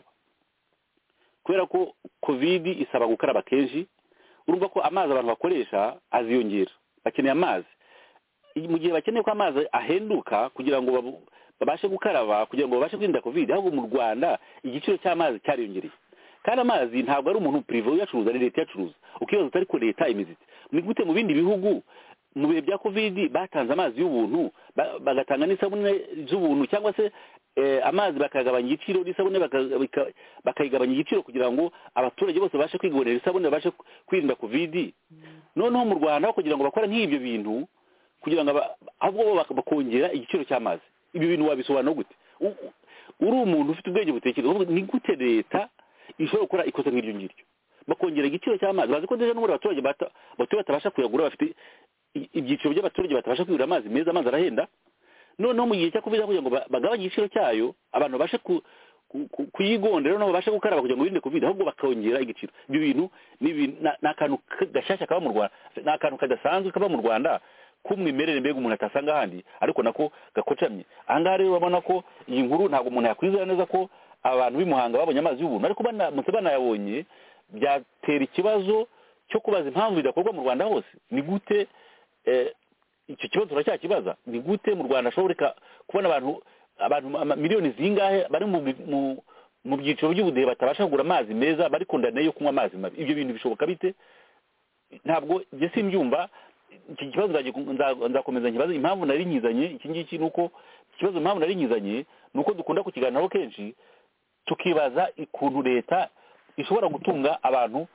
kubera ko covid isaba gukaraba kenshi, urumva ko amazi abantu bakoresha aziyongera, bakeneye amazi. Mu gihe bakeneye ko amazi ahenduka kugira ngo babashe gukaraba, kugira ngo babashe kwirinda covid, ahubwo mu Rwanda igiciro cy'amazi cyariyongereye. Kandi amazi ntabwo ari umuntu privé uyacuruza, ari leta yacuruza. Ukibaza utari ko leta imiziti. Ni gute mu bindi bihugu mu bihe bya covid batanze amazi y'ubuntu, bagatanga n'isabune z'ubuntu, cyangwa se amazi bakagabanya igiciro n'isabune bakayigabanya igiciro kugira ngo abaturage bose bashe kwigurira isabune, bashe kwirinda covid. Noneho mu Rwanda kugira ngo bakora nk'ibyo bintu, kugira ngo ahubwo bakongera igiciro cy'amazi. Ibi bintu wabisobanura gute? Uri umuntu ufite ubwenge butekereza, ni gute leta ishobora gukora ikosa nk'iryo ngiryo bakongera igiciro cy'amazi? Bazi ko deje n'umuri abaturage batabasha kuyagura, bafite ibyiciro by'abaturage batabasha kwigurira amazi meza, amazi arahenda. Noneho mu gihe cyo kubiza kugira ngo bagabanye igiciro cyayo, abantu bashe kuyigondera no babashe gukaraba kugira ngo birinde covid, ahubwo bakongera igiciro. Ibyo bintu ni akantu gashashya kaba mu Rwanda, ni akantu kadasanzwe kaba mu Rwanda kumwimerere mbega umuntu atasanga ahandi, ariko nako gakocamye. Ahangaha rero babona ko iyi nkuru ntabwo umuntu yakwizera neza ko abantu b'imuhanga babonye amazi y'ubuntu, ariko banayabonye byatera ikibazo cyo kubaza impamvu bidakorwa mu Rwanda hose. Ni gute icyo kibazo turacyakibaza? Ni gute mu Rwanda ashobora kubona abantu miliyoni zingahe bari mu byiciro by'ubudehe batabasha kugura amazi meza, bari kondane yo kunywa amazi mabi? Ibyo bintu bishoboka bite? Ntabwo njye simbyumva. Iki kibazo nzakomeza nkibazo impamvu nari nkizanye iki ngiki. Nuko ikibazo impamvu nari nkizanye nuko dukunda kukiganiraho kenshi, tukibaza ikuntu leta ishobora gutunga abantu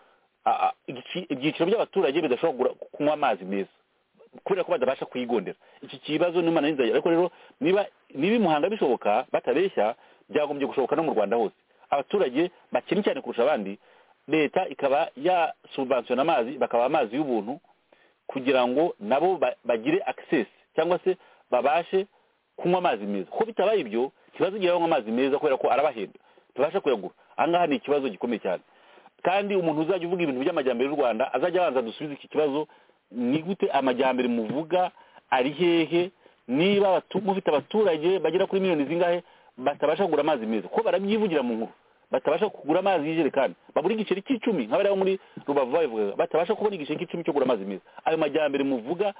ibyiciro by'abaturage bidashobora kunywa amazi meza kubera ko badabasha kuyigondera. Iki kibazo n'Imana n'inzara. Ariko rero niba imuhanga bishoboka batabeshya, byagombye gushoboka no mu Rwanda hose. Abaturage bakennye cyane kurusha abandi, leta ikaba ya subvention amazi, bakaba amazi y'ubuntu kugira ngo nabo bagire access cyangwa se babashe kunywa amazi meza. Ko bitabaye ibyo kibazo banywa amazi meza kubera ko arabahenda, tubasha kuyagura. Ahangaha ni ikibazo gikomeye cyane. Kandi umuntu uzajya uvuga ibintu by'amajyambere y'u Rwanda azajya abanza dusubiza iki kibazo, ni gute amajyambere muvuga ari hehe niba mufite abaturage bagera kuri miliyoni zingahe batabasha kugura amazi meza? Ko barabyivugira mu nkuru, batabasha kugura amazi y'ijerekani, babura igiceri cy'icumi nk'abari muri Rubavu bavuga, batabasha kubona igiceri cy'icumi cyo kugura amazi meza. Ayo majyambere muvuga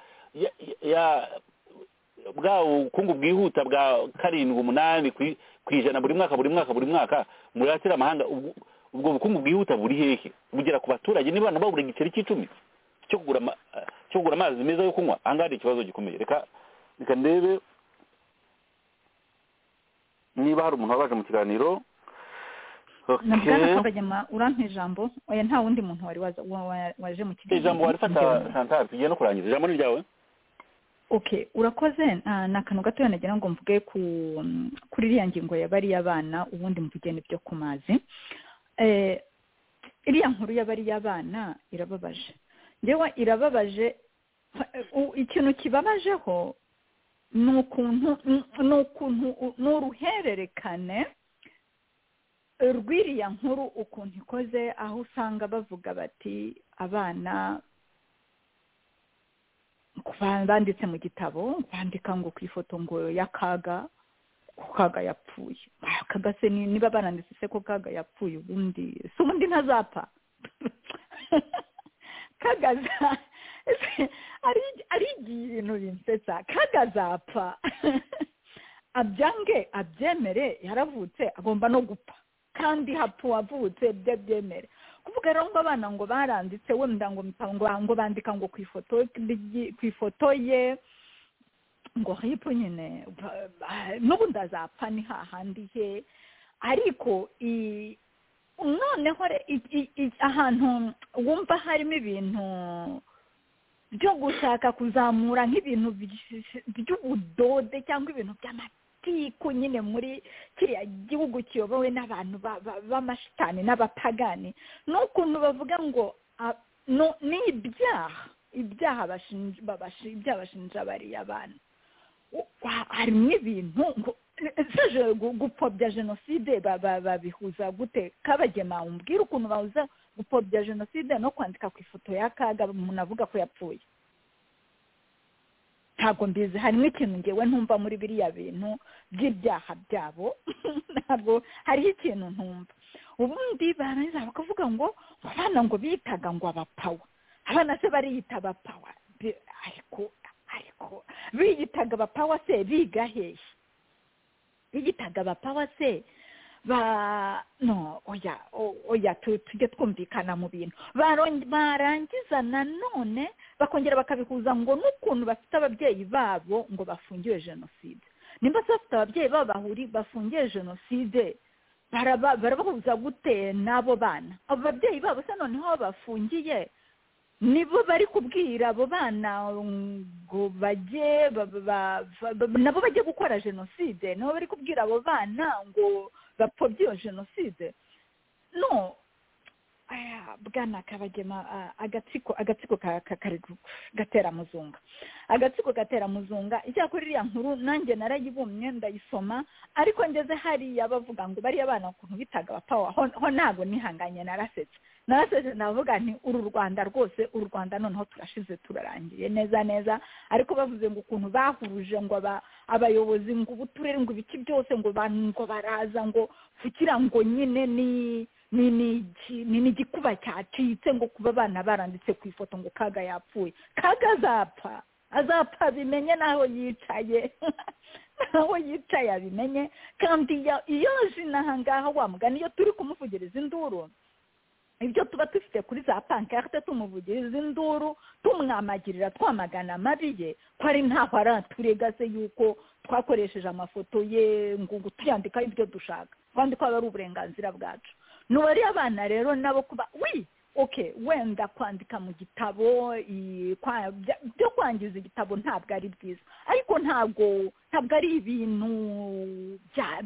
bwa ubukungu bwihuta bwa 7-8 kwijana buri mwaka muratira amahanga, ubwo bukungu bwihuta buri hehe bugera ku baturage niba babura igiceri cy'icumi cyo kugura amazi meza yo kunywa? Ahangaha ikibazo gikomeye. Reka ndebe niba hari umuntu wabaje mu kiganiro. Nabwana Kabagema urampe ijambo. Oya, nta wundi muntu wari waje mu kiganiro. Ijambo warifata Chantal, tugiye no kurangiza. Ijambo ni ryawe. Okay, urakoze. Nakantu gato nagira ngo mvuge kuri iriya ngingo y'abari y'abana, ubundi mvugene byo ku mazi. Iriya nkuru y'abari y'abana irababaje. Ndewa irababaje. Ikintu kibabajeho n'uruhererekane rw'iriya nkuru ukuntu ikoze, aho usanga bavuga bati abana banditse mu gitabo bandika ngo ku ifoto ngo y'akaga Kaga yapfuye Kaga se niba baranditse se ko Kaga yapfuye ubundi ntazapfa Kaga ari ibintu binsetsa Kaga zapfa abyange abyemere yaravutse agomba no gupfa kandi hapfu avutse byemere kuvuga rero ngo abana ngo baranditse wenda ngo bandika ngo ku ifoto ye ngo hipo nyine n'ubundi azapfa ni hahandi he ariko noneho ahantu wumva harimo ibintu byo gushaka kuzamura nk'ibintu by'ubudode cyangwa ibintu by'amatiku nyine muri kiriya gihugu kiyobowe n'abantu b'amashitani n'abapagani n'ukuntu bavuga ngo ni ibyaha bashinja bariya bana harimo ibintu gupfobya jenoside babihuza gute Kabagema umbwira ukuntu bahuza gupfobya jenoside no kwandika ku ifoto ya Kaga umuntu avuga ko yapfuye ntabwo mbizi harimo ikintu ngewe ntumva muri biriya bintu by'ibyaha byabo ntabwo hariho ikintu ntumva ubundi barangiza bakavuga ngo abana ngo bitaga ngo abapawa abana se bariyita abapawa ariko biyitaga abapawa se biga hehe biyitaga abapawa se oya tujye twumvikana mu bintu barangiza nanone bakongera bakabihuza ngo n'ukuntu bafite ababyeyi babo ngo bafungiwe jenoside nimba se bafite ababyeyi babo bafungiye jenoside barabahuza gute n'abo bana abo babyeyi babo se noneho bafungiye nibo bari kubwira abo bana ngo bajye nabo bajye gukora jenoside nibo bari kubwira abo bana ngo bapfobye iyo jenoside no bwana Kabagema agatsiko gatera muzunga icyakora iriya nkuru nanjye narayibumye ndayisoma ariko ngeze hariya bavuga ngo bariya bana ukuntu bitaga abapawa ho ntabwo nihanganye narasetse navuga nti uru Rwanda noneho turashize turarangiye neza ariko bavuze ngo ukuntu bahuruje ngo abayobozi ngo ubuturere ngo ibiki byose ngo baraza ngo kugira ngo nyine ni igikuba cyacitse ngo kuba abana baranditse ku ifoto ngo Kaga yapfuye Kaga azapfa bimenye naho yicaye abimenye kandi iyo jina ahangaha wamugana iyo turi kumuvugiriza induru ibyo tuba dufite kuri za pankarte tumuvugiriza induru tumwamagirira twamagana amabi ye ko ari ntaho araturega se yuko twakoresheje amafoto ye ngo tuyandikaho ibyo dushaka kandi ko ari uburenganzira bwacu n'ubari abana rero nabo kuba wenda kwandika mu gitabo byo kwangiza igitabo ntabwo ari byiza ariko ntabwo ari ibintu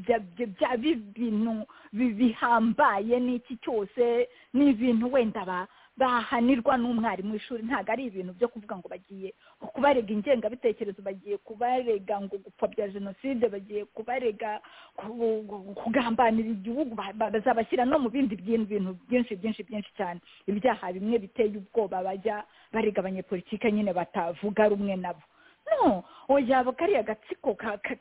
ibintu bihambaye n'iki cyose ni ibintu wenda bahanirwa n'umwarimu w'ishuri ntabwo ari ibintu byo kuvuga ngo bagiye kubarega ingengabitekerezo bagiye kubarega ngo gupfobya jenoside bagiye kubarega kugambanira igihugu bazabashyira no mu bindi bintu byinshi cyane ibyaha bimwe biteye ubwoba bajya barega abanyepolitike nyine batavuga rumwe nabo oya kariya gatsiko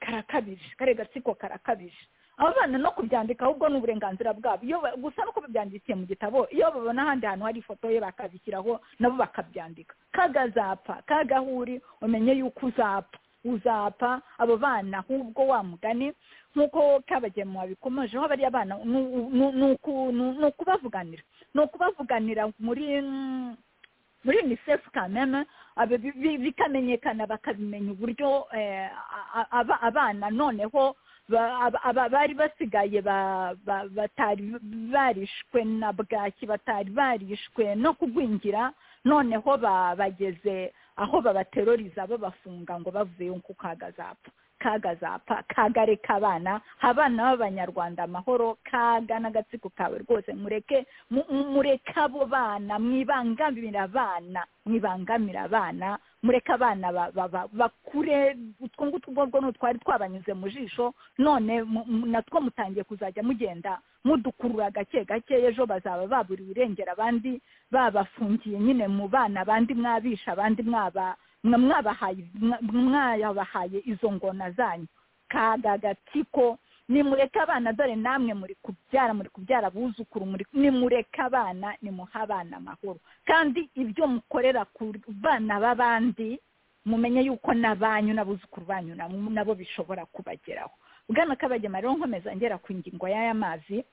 karakabije abo bana no kubyandika ahubwo ni uburenganzira bwabo gusa no kubyandikiye mu gitabo iyo babona ahandi hantu hari ifoto ye bakabishyiraho nabo bakabyandika Kagazapfa Kagahuri umenye yuko uzapfa abo bana ahubwo wa mugani nk'uko Kabagema wabikomejeho bariya bana ni ukubavuganira muri UNICEF kameme bikamenyekana bakabimenya uburyo abana noneho bari basigaye batari barishwe na bwaki batari barishwe no kugwingira noneho bageze aho babateroriza babafunga ngo bavuye ku Kagazapfa kagareka abana b'abanyarwanda amahoro Kaga n'agatsiko kawe rwose mureke abo bana mwibangamira abana mureke abana bakure utwo ngutwo n'utwari twabanyuze mu jisho none natwo mutangiye kuzajya mugenda mudukurura gake ejo bazaba baburiwe irengera abandi babafungiye nyine mu bana abandi mwabisha abandi mwayabahaye izo ngona zanyu kaga gatsiko nimureke abana dore namwe muri kubyara buzukuru nimureke abana nimuha abana amahoro kandi ibyo mukorera ku bana b'abandi mumenye yuko nabanyu n'abuzukuru banyu nabo bishobora kubageraho. Bwana Kabagema rero nkomeza ngera ku ngingo y'aya mazi.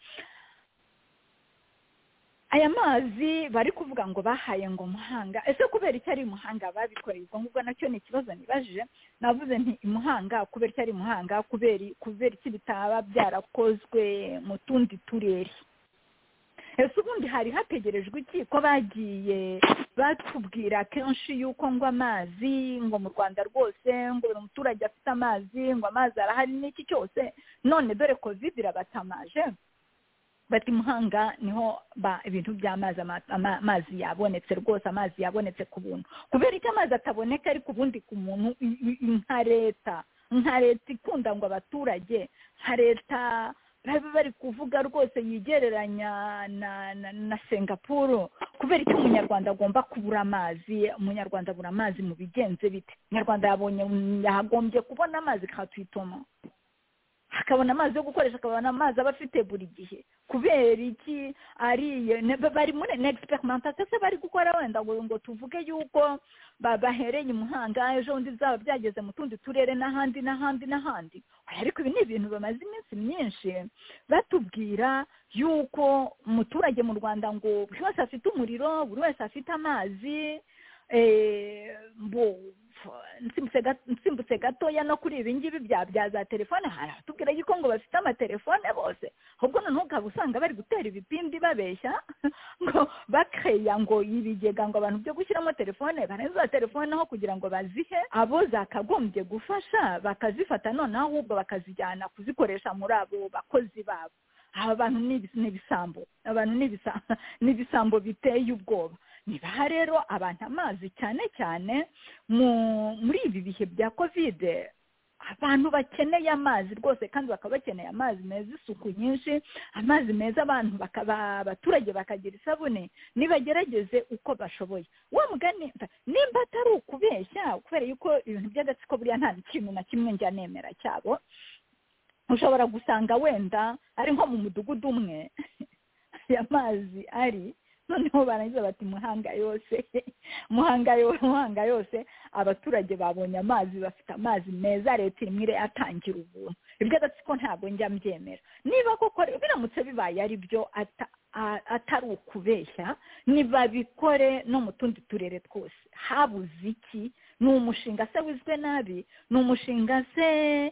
Aya mazi bari kuvuga ngo bahaye ngo Muhanga, ese kubera icyo ari Muhanga babikoreye ubwo ngubwo nacyo ni ikibazo nibajije. Navuze nti Muhanga kubera icyo ari Muhanga, kubera iki bitaba byarakozwe mu tundi turere. Ese ubundi hari hategerejwe iki ko bagiye batubwira kenshi yuko ngo amazi ngo mu Rwanda rwose ngo buri muturage afite amazi, ngo amazi arahari n'iki cyose, none dore covid irabatamaje bati Muhanga niho ibintu by'amazi amazi yabonetse rwose, amazi yabonetse ku buntu. Kubera icyo amazi ataboneka ariko ubundi ku muntu nka leta ikunda ngo abaturage, nka leta bari kuvuga rwose yigereranya na Singapore. Kubera icyo umunyarwanda agomba kubura amazi, umunyarwanda abura amazi mu bigenze bite? Umunyarwanda yagombye kubona amazi katwitoma, akabona amazi yo gukoresha, akabona amazi aba afite buri gihe. Kubera iki bari muri experimentation se bari gukora wenda ngo tuvuge yuko bahereye Muhanga ejo undi zaba byageze mu tundi turere n'ahandi. Ariko ibi ni ibintu bamaze iminsi myinshi batubwira yuko umuturage mu Rwanda ngo buri wese afite umuriro, buri wese afite amazi. Nsimbutse gatoya no kuri ibi ngibi bya za telefone, haratubwira yuko ngo bafite amatelefone bose, ahubwo noneho ukaba usanga bari gutera ibipindi babeshya ngo bakeya ngo ibigega ngo abantu byo gushyiramo telefone, barangiza telefone aho kugira ngo bazihe abo zakagombye gufasha bakazifata noneho ahubwo bakazijyana kuzikoresha muri abo bakozi babo. Aba bantu n'ibisambo biteye ubwoba. Niba rero abantu amazi cyane cyane muri ibi bihe bya covid, abantu bakeneye amazi rwose kandi bakaba bakeneye amazi meza, isuku nyinshi, amazi meza, abaturage bakagira isabune, nibagerageze uko bashoboye. Wa mugani nimba atari ukubeshya, kubera yuko ibintu by'agatsiko buriya nta kintu na kimwe njya nemera cyabo, ushobora gusanga wenda ari nko mu mudugudu umwe aya mazi ari, noneho barangiza bati Muhanga yose abaturage babonye amazi, bafite amazi meza, leta imwe atangira ubuntu. Ibyo agatsiko ntabwo njya mbyemera. Niba koko biramutse bibaye ari byo atari ukubeshya, nibabikore no mu tundi turere twose. Habuze iki? Ni umushinga se wizwe nabi? Ni umushinga se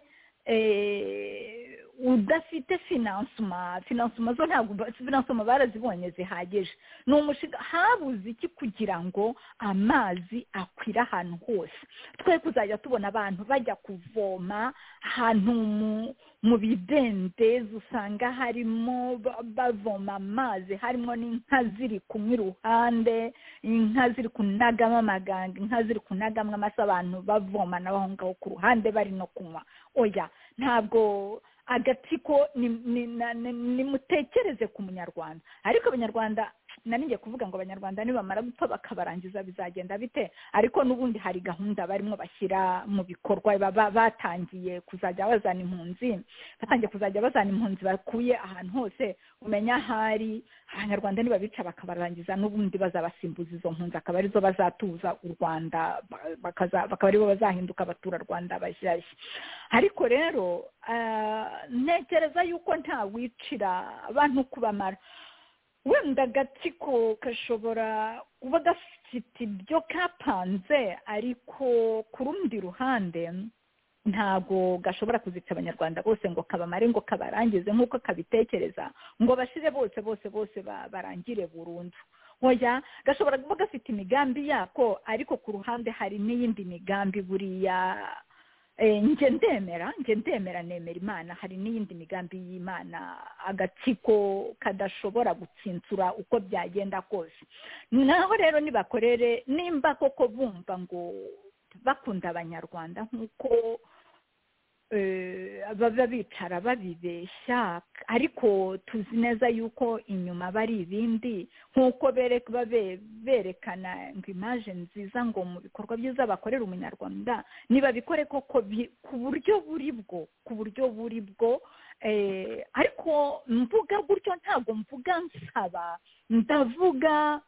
udafite finansoma zo ntabwo finansoma barazibonye zihagije? Ni umushinga. Habuze iki kugira ngo amazi akwira ahantu hose? Twe kuzajya tubona abantu bajya kuvoma ahantu mu bidendezi, usanga harimo bavoma amazi, harimo n'inka ziri kunywa iruhande, inka ziri kunagamo amaganga, inka ziri kunagamo amase, abantu bavoma nabo aho ngaho ku ruhande bari no kunywa. Oya, ntabwo agatsiko nimutekereze ku munyarwanda. Ariko abanyarwanda ngiye kuvuga ngo abanyarwanda nibamara gupfa bakabarangiza bizagenda bite? Ariko n'ubundi hari gahunda barimo bashyira mu bikorwa, batangiye kuzajya bazana impunzi bakuye ahantu hose. Umenya hari abanyarwanda nibabica bakabarangiza, n'ubundi bazabasimbuza izo mpunzi, akaba arizo bazatuza u Rwanda, bakaba aribo bazahinduka abaturarwanda bashyashya. Ariko rero ntekereza yuko nta wicira abantu kubamara. Wenda agatsiko gashobora kuba gafite ibyo kapanze, ariko ku rundi ruhande ntabwo gashobora kuzica abanyarwanda bose ngo kabamare, ngo kabarangize nk'uko kabitekereza, ngo bashire bose barangire burundu. Oya, gashobora kuba gafite imigambi yako, ariko ku ruhande hari n'iyindi migambi buriya nje ndemera nemera Imana. Hari n'iyindi migambi y'Imana agatsiko kadashobora gutsinsura uko byagenda kose. Naho rero nibakorere, nimba koko bumva ngo bakunda abanyarwanda nk'uko baba bicara babibeshya ariko tuzi neza yuko inyuma bari ibindi nk'uko berekana ngo imaje nziza ngo mu bikorwa byiza bakorera umunyarwanda niba bikore koko ku buryo buri bwo ariko mvuga gutyo ntabwo mvuga nsaba ndavuga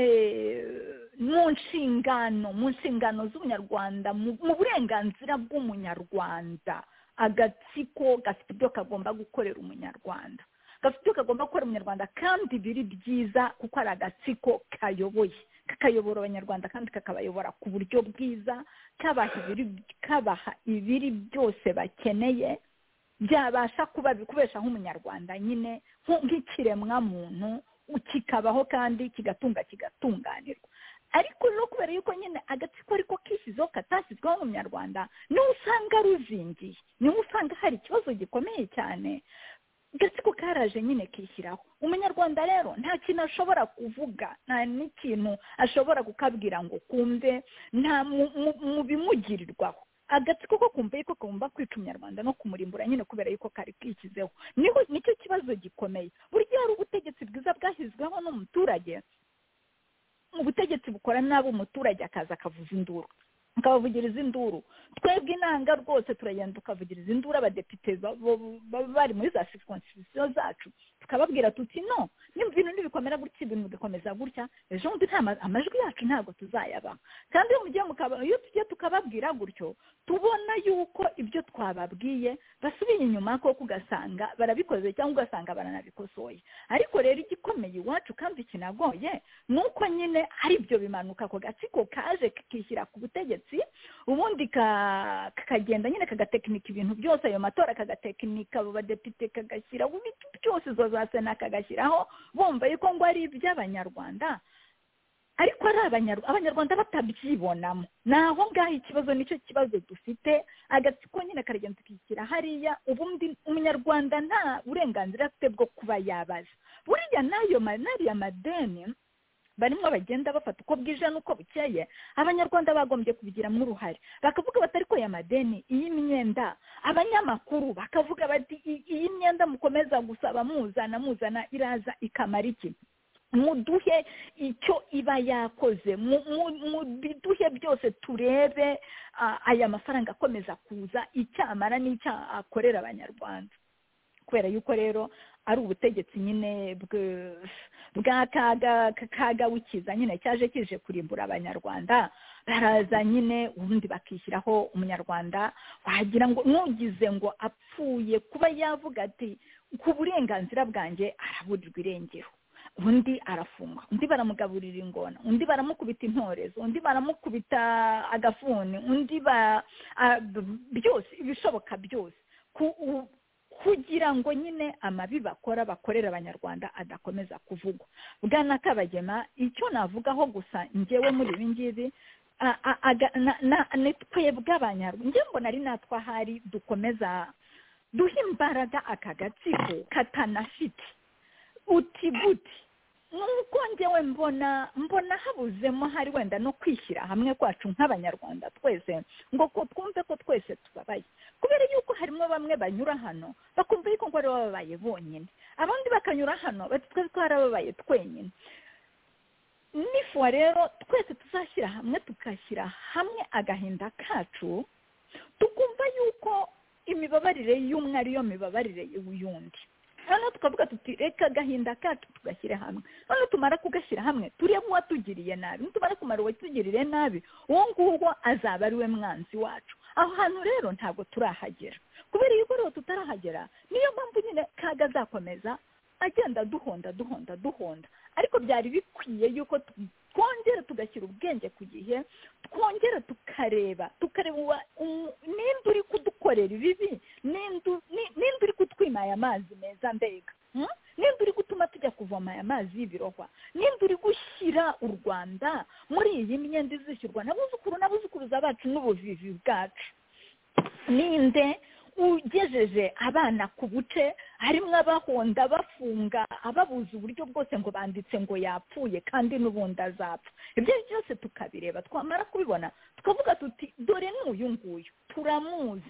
mu nshingano z'umunyarwanda mu burenganzira bw'umunyarwanda agatsiko gafite ibyo kagomba gukorera umunyarwanda gafite ibyo kagomba gukorera umunyarwanda kandi biri byiza kuko ari agatsiko kakayobora abanyarwanda kandi kakabayobora ku buryo bwiza kabaha ibiri byose bakeneye byabasha kubeshaho umunyarwanda nyine nk'ikiremwa muntu kikabaho kandi kigatunganirwa ariko rero kubera yuko nyine agatsiko ariko kishyizeho katashyizweho mu munyarwanda niho usanga ruzingiye niho usanga hari ikibazo gikomeye cyane agatsiko karaje nyine kishyiraho umunyarwanda rero nta kintu ashobora kuvuga nta n'ikintu ashobora kukabwira ngo kumve nta mu bimugirirwaho agatsiko ko kumva yuko kagomba kwica umunyarwanda no kumurimbura nyine kubera yuko kari kishyizeho nicyo kibazo gikomeye burya hari ubutegetsi bwiza bwashyizweho n'umuturage ubutegetsi bukora nabi umuturage akaza akavuza induru akabavugiriza induru twebwe inanga rwose turagenda tukavugiriza induru abadepite bari muri za circonscription zacu tukababwira tuti no n'ibintu nibikomera gutya ibintu bikomeza gutya ejo bundi amajwi yacu ntabwo tuzayaba kandi iyo tugiye tukababwira gutyo tubona yuko ibyo twababwiye basubiye inyuma koko ugasanga barabikoze cyangwa ugasanga baranabikosoye ariko rero igikomeye iwacu kandi kinagoye ni uko nyine hari ibyo bimanuka ako gatsiko kaje kikishyira ku butegetsi ubundi kakagenda nyine kagatekinika ibintu byose ayo matora kagatekinika abo badepite kagashyiraho ibintu byose izo za sena kagashyiraho bumva yuko ngo ari iby'abanyarwanda ariko ari abanyarwanda batabyibonamo naho ngaho ikibazo nicyo kibazo dufite agatsiko nyine karagenda tukishyira hariya ubundi umunyarwanda nta burenganzira afite bwo kuba yabaza buriya n'ariya madeni barimo bagenda bafata uko bwije n'uko bukeye abanyarwanda bagombye kubigiramo uruhare bakavuga bati ariko ya madeni iyi myenda abanyamakuru bakavuga bati iyi myenda mukomeza gusaba muzana iraza ikamara iki muduhe icyo iba yakoze mu biduhe byose turebe aya mafaranga akomeza kuza icyamara n'icyo akorera abanyarwanda kubera yuko rero ari ubutegetsi nyine bw'akaga wikiza nyine cyaje kije kurimbura abanyarwanda baraza nyine ubundi bakishyiraho umunyarwanda wagira ngo nugize ngo apfuye kuba yavuga ati ku burenganzira bwanjye araburirwa irengero undi arafungwa undi baramugaburira ingona undi baramukubita intorezo undi baramukubita agafuni undi byose ibishoboka byose kugira ngo nyine amabi bakorera abanyarwanda adakomeza kuvugwa bwana Kabagema icyo navugaho gusa njyewe muri ibi ngibi twebwe abanyarwanda njye mbona ari natwe ahari dukomeza duha imbaraga aka gatsiko katanafite uti nuko njyewe mbona habuzemo hari wenda no kwishyira hamwe kwacu nk'abanyarwanda twese ngo twumve ko twese tubabaye kubera yuko harimo bamwe banyura hano bakumva yuko ngo ari bababaye bonyine abandi bakanyura hano bati twese twarababaye twenyine nifuwa rero twese tuzashyira hamwe tugashyira hamwe agahinda kacu tukumva yuko imibabarire y'umwe ariyo mibabarire y'uyundi hano tukavuga tuti reka agahinda kacu tugashyira hamwe hano tumara kugashyira hamwe turebe uwatugiriye nabi nitumara kumara uwatugiriye nabi uwo nguwo azaba ari we mwanzi wacu aho hantu rero ntabwo turahagera kubera yuko rero tutarahagera niyo mpamvu nyine kaga azakomeza agenda duhonda ariko byari bikwiye yuko twongera tugashyira ubwenge ku gihe twongera tukareba nimba uri kudukorera ibibi nimba uri kutwima aya mazi meza mbega nimba uri gutuma tujya kuvoma aya mazi y'ibirohwa nimba uri gushyira u Rwanda muri iyi myenda izishyurwa n'abuzukuruza bacu n'ubuvivi bwacu ninde ugejeje abana ku buce harimo abahonda bafunga ababuza uburyo bwose ngo banditse ngo yapfuye kandi n'ubundi azapfa ibyo byose tukabireba twamara kubibona tukavuga tuti dore n'uyu nguyu turamuzi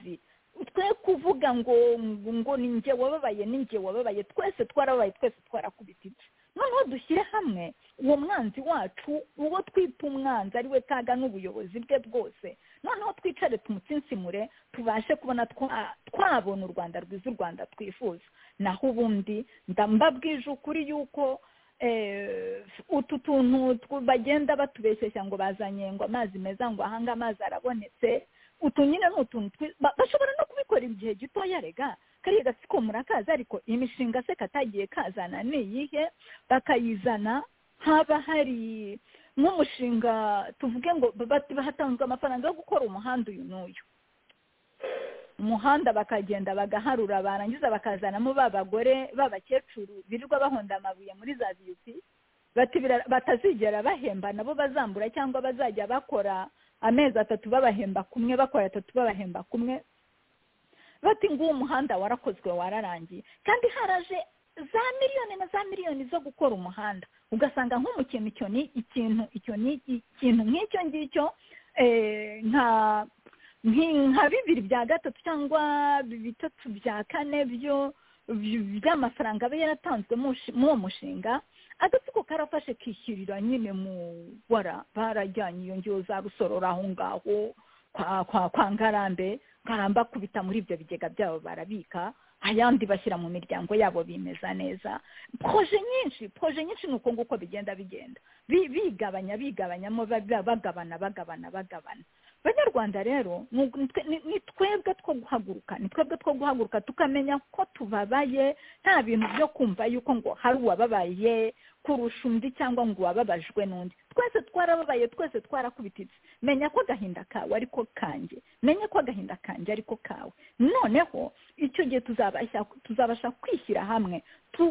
twe kuvuga ngo ni njye wababaye twese twarabaye twese twarakubititse noneho dushyire hamwe uwo mwanzi wacu uwo twita umwanzi ari we kaga n'ubuyobozi bwe bwose noneho twicare tumutsinsimure tubashe kubona twabona u Rwanda rwiza u Rwanda twifuza naho ubundi ndambabwije ukuri yuko utu tuntu bagenda batubeshyeshya ngo bazanye ngo amazi meza ngo ahanga amazi arabonetse utu nyine ni utuntu bashobora no kubikora igihe gitoya rega kariya gatsiko murakaza ariko imishinga se katagiye kazana ni iyihe bakayizana haba hari nk'umushinga tuvuge ngo bahatanzwe amafaranga yo gukora umuhanda uyu n'uyu umuhanda bakagenda bagaharura barangiza bakazanamo babagore b'abakecuru birirwa bahonda amabuye muri za viyupi batazigera bahemba nabo bazambura cyangwa bazajya bakora amezi 3 babahemba kumwe bakora 3 babahemba kumwe bati nguwo umuhanda warakozwe wararangiye kandi haraje za miliyoni na za miliyoni zo gukora umuhanda ugasanga nko mu kintu nk'icyo ngicyo nka 2/3 cyangwa 3/4 byo by'amafaranga aba yaratanzwe mu mushinga agatsiko karafashe kishyirira nyine mu barajyanye iyo ngiyo za rusorora aho ngaho kwa Ngaramba kubita muri ibyo bigega byabo barabika ayandi bashyira mu miryango yabo bimeza neza proje nyinshi nuko nguko bigenda bigabanyamo bagabana Banyarwanda rero ni twebwe two guhaguruka tukamenya ko tubabaye nta bintu byo kumva yuko ngo hari uwababaye kurusha undi cyangwa ngo wababajwe n'undi twese twarababaye twese twarakubititse menya ko agahinda kawe ariko kanjye menya ko agahinda kanjye ariko kawe noneho icyo gihe tuzabasha kwishyira hamwe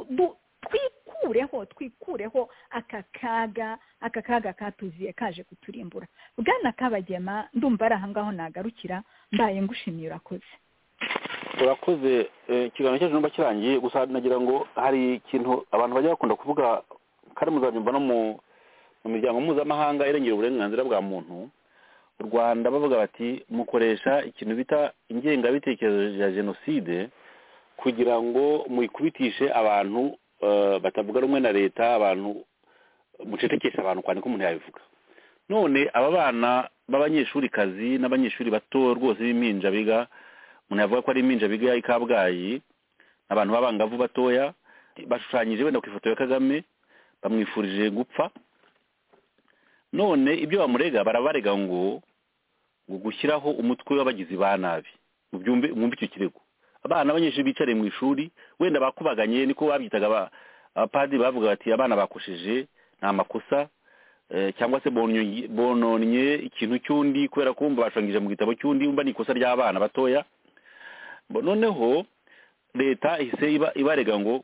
twikureho aka kaga katuziye kaje kuturimbura Bwana Kabagema ndumva ari ahangaho nagarukira mbaye ngushimiye urakoze ikiganiro cyacu numva kirangiye gusa nagira ngo hari ikintu abantu bajya bakunda kuvuga kari muzabyumva no mu miryango mpuzamahanga irengera uburenganzira bwa muntu u Rwanda bavuga bati mukoresha ikintu bita ingengabitekerezo ya jenoside kugira ngo muyikubitishe abantu batavuga rumwe na leta abantu mucetekesha abantu kwandika umuntu yabivuga none aba bana b'abanyeshuri kazi n'abanyeshuri bato rwose b'impinja biga umuntu yavuga ko ari impinja biga i Kabgayi abantu b'abangavu batoya bashushanyije wenda ku ifoto ya Kagame bamwifurije gupfa none ibyo bamurega barabarega ngo gushyiraho umutwe w'abagizi ba nabi mwumve icyo kirego abana abanyeshuri bicare mu ishuri wenda bakubaganye niko babyitaga abapadiri bavuga bati abana bakosheje nta makosa cyangwa se bononye ikintu cy'undi kubera ko bashangije mu gitabo cy'undi umva ni ikosa ry'abana batoya noneho leta ihise ibarega ngo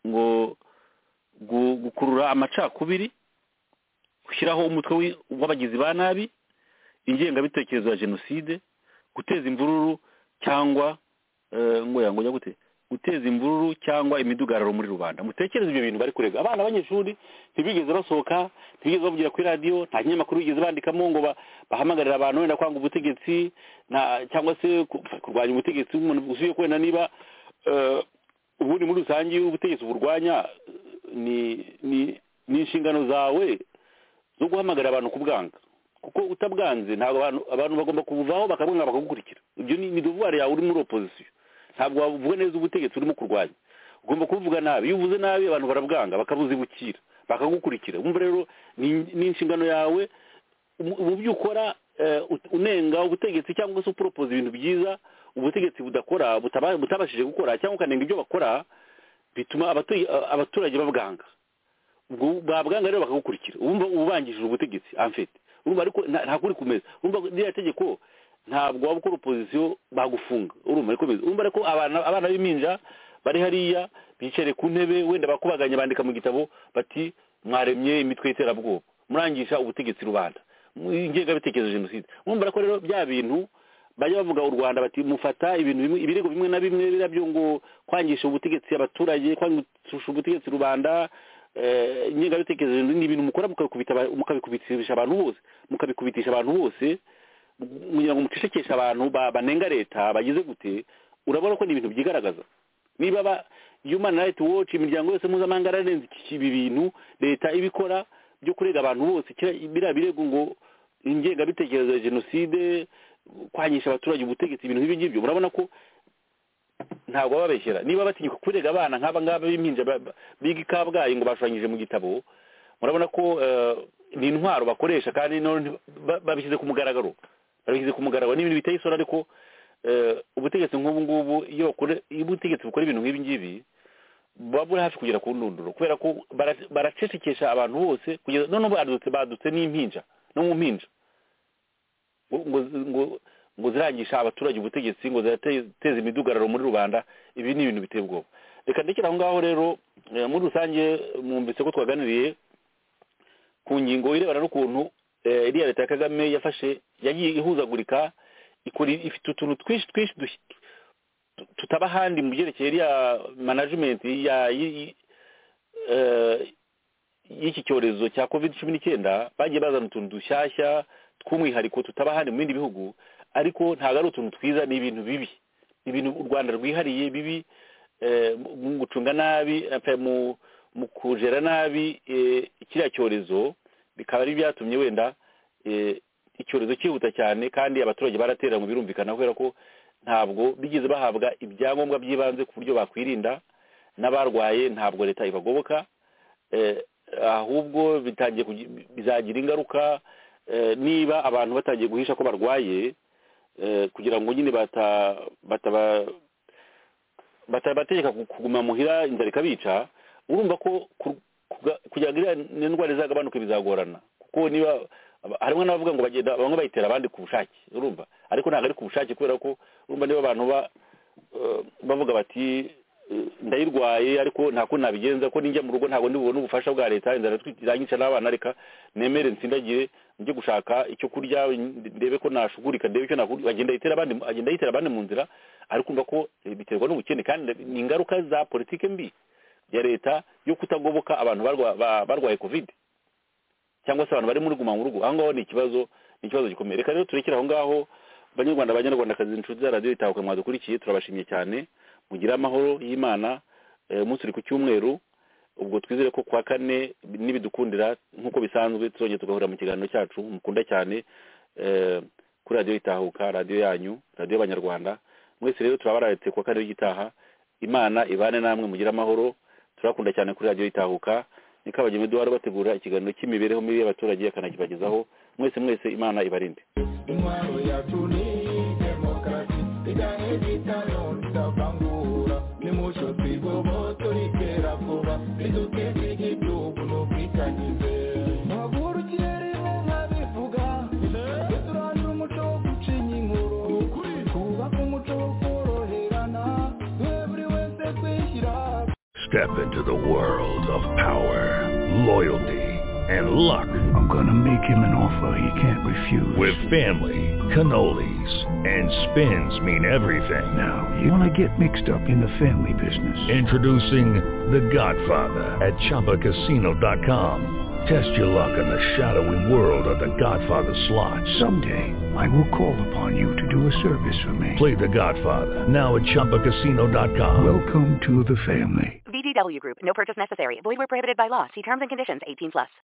gukurura amacakubiri gushyiraho umutwe w'abagizi ba nabi ingengabitekerezo ya jenoside guteza imvururu cyangwa guteza imvururu cyangwa imidugararo muri rubanda mutekereze ibyo bintu bari kurega abana abanyeshuri ntibigeze basohoka ntibigeze bavugira kuri radio nta kinyamakuru bigeze bandikamo ngo bahamagarira abantu wenda kwanga ubutegetsi cyangwa se kurwanya ubutegetsi umuntu usuye kwenda niba ubundi muri rusange ubutegetsi burwanya ni inshingano zawe zo guhamagarira abantu kubwanga kuko utabwanze ntabwo abantu bagomba kubuvaho bakabwanga bakagukurikira ibyo ni devoir yawe uri muri opposition ntabwo wavuga neza ubutegetsi urimo kurwanya ugomba kuvuga nabi iyo uvuze nabi abantu barabwanga bakabuzibukira bakagukurikira umva rero ni inshingano yawe mu byo ukora unenga ubutegetsi cyangwa se upropose ibintu byiza ubutegetsi budakora butabashije gukora cyangwa ukanenga ibyo bakora bituma abaturage babwanga ubwo babwanga rero bakagukurikira umva ubangishije ubutegetsi amfete urumva ariko nta kuri kumeza urumva rya tegeko ntabwo waba ukora opposition bagufunga urumva ariko urumva ariko abana b'impinja bari hariya bicare ku ntebe wenda bakubaganye bandika mu gitabo bati mwaremye imitwe y'iterabwoba murangisha ubutegetsi rubanda ingengabitekerezo jenoside urumva ariko rero bya bintu bajya bavuga u Rwanda bati mufata ibirego bimwe na bimwe birabyo ngo kwangisha ubutegetsi abaturage kwangisha ubutegetsi rubanda ingengabitekerezo ni ibintu mukora mukabikubitisha abantu bose kugira ngo mucecekeshe abantu banenga leta bagize gute, urabona ko ni ibintu byigaragaza. Niba Human Rights Watch, imiryango yose mpuzamahanga yararenze ibi bintu leta ibikora byo kurega abantu bose, biriya birego ngo ingengabitekerezo ya jenoside, kwanyisha abaturage ubutegetsi, ibintu nk'ibi ngibyo, urabona ko ntabwo babeshyera. Niba batinyuka kurega abana nk'aba ngaba b'impinja biga i Kabgayi ngo bashushanyije mu gitabo, murabona ko ni intwaro bakoresha kandi babishyize ku mugaragaro. Ni ibintu biteye isura, ariko ubutegetsi nk'ubu ngubu iyo ubutegetsi bukora ibintu nk'ibi ngibi buba buri hafi kugera ku ndunduro, kubera ko baracecekesha abantu bose kugeza none badutse n'impinja no mu mpinja ngo zirangisha abaturage ubutegetsi, ngo zirateza imidugararo muri rubanda. Ibi ni ibintu biteye ubwoba. Reka ndekera aho ngaho rero. Muri rusange mwumvise ko twaganiriye ku ngingo irebana n'ukuntu iriya leta ya Kagame yagiye ihuzagurika, ifite utuntu twinshi tutaba ahandi mu byerekeye iriya management y'iki cyorezo cya COVID-19. Bagiye bazana utuntu dushyashya tw'umwihariko tutaba ahandi mu bindi bihugu, ariko ntabwo ari utuntu twiza, ni ibintu bibi, ni ibintu u Rwanda rwihariye bibi, mu gucunga nabi, mu kujera nabi kiriya cyorezo, bikaba ari byatumye wenda icyorezo cyihuta cyane, kandi abaturage barateranywe birumvikana, kubera ko ntabwo bigeze bahabwa ibyangombwa by'ibanze ku buryo bakwirinda, n'abarwaye ntabwo leta ibagoboka, ahubwo bizagira ingaruka niba abantu batangiye guhisha ko barwaye, kugira ngo nyine batabategeka kuguma muhira inzara ikabica. Urumva ko kugira ngo indwara izagabanuke bizagorana, kuko niba harimo n'abavuga ngo bamwe bayitera abandi ku bushake, urumva, ariko ntabwo ari ku bushake, kubera ko urumva niba abantu bavuga bati ndayirwaye ariko nta kundi nabigenza, ko ninjya mu rugo ntabwo ndibubone ubufasha bwa leta, inzara iranyica n'abana, reka nemere nsindagire njye gushaka icyo kurya, ndebe ko nashugurika, ndebe icyo nakuri, agenda yitera abandi mu nzira. Ariko umva ko biterwa n'ubukene, kandi ni ingaruka za politike mbi ya leta yo kutagoboka abantu barwaye covid, cyangwa se abantu bari muri guma mu rugo. Aho ngaho ni ikibazo gikomeye. Reka rero turekere aho ngaho. Banyarwandakazi, inshuti za radiyo Itahuka mwadukurikiye, turabashimiye cyane. Mugire amahoro y'Imana. Umunsi uri ku cyumweru, ubwo twizere ko kwa kane nibidukundira nk'uko bisanzwe tuzongera tugahura mu kiganiro cyacu mukunda cyane kuri radiyo Itahuka, radiyo yanyu, radiyo y'Abanyarwanda. Mwese rero turabararetse kwa kane w'igitaha. Imana ibane namwe, mugire amahoro. Turakunda cyane kuri radiyo Itahuka. Ni Kabagema Eduard bategura ikiganiro cy'imibereho mibi y'abaturage akanakibagezaho. Mwese Imana ibarinde. Intwaro yacu ni demokarasi, ijyanye n'itano ritavangura, nimucyo twigoboto ritera vuba, riduteze igihugu n'ubwitangize. Mpagurukiye rimwe nkabivuga, twe turandura umuco wo gucinya inkuru, twubaka umuco wo koroherana, duhe buri wese kwishyira. Step into the world of power, loyalty, and luck. I'm gonna make him an offer he can't refuse. With family, cannolis, and spins mean everything. Now, you wanna get mixed up in the family business. Introducing The Godfather at ChumbaCasino.com. Test your luck in the shadowy world of The Godfather slot. Someday, I will call upon you to do a service for me. Play The Godfather now at ChumbaCasino.com. Welcome to the family. VGW Group. No purchase necessary. Void where prohibited by law. See terms and conditions. 18+.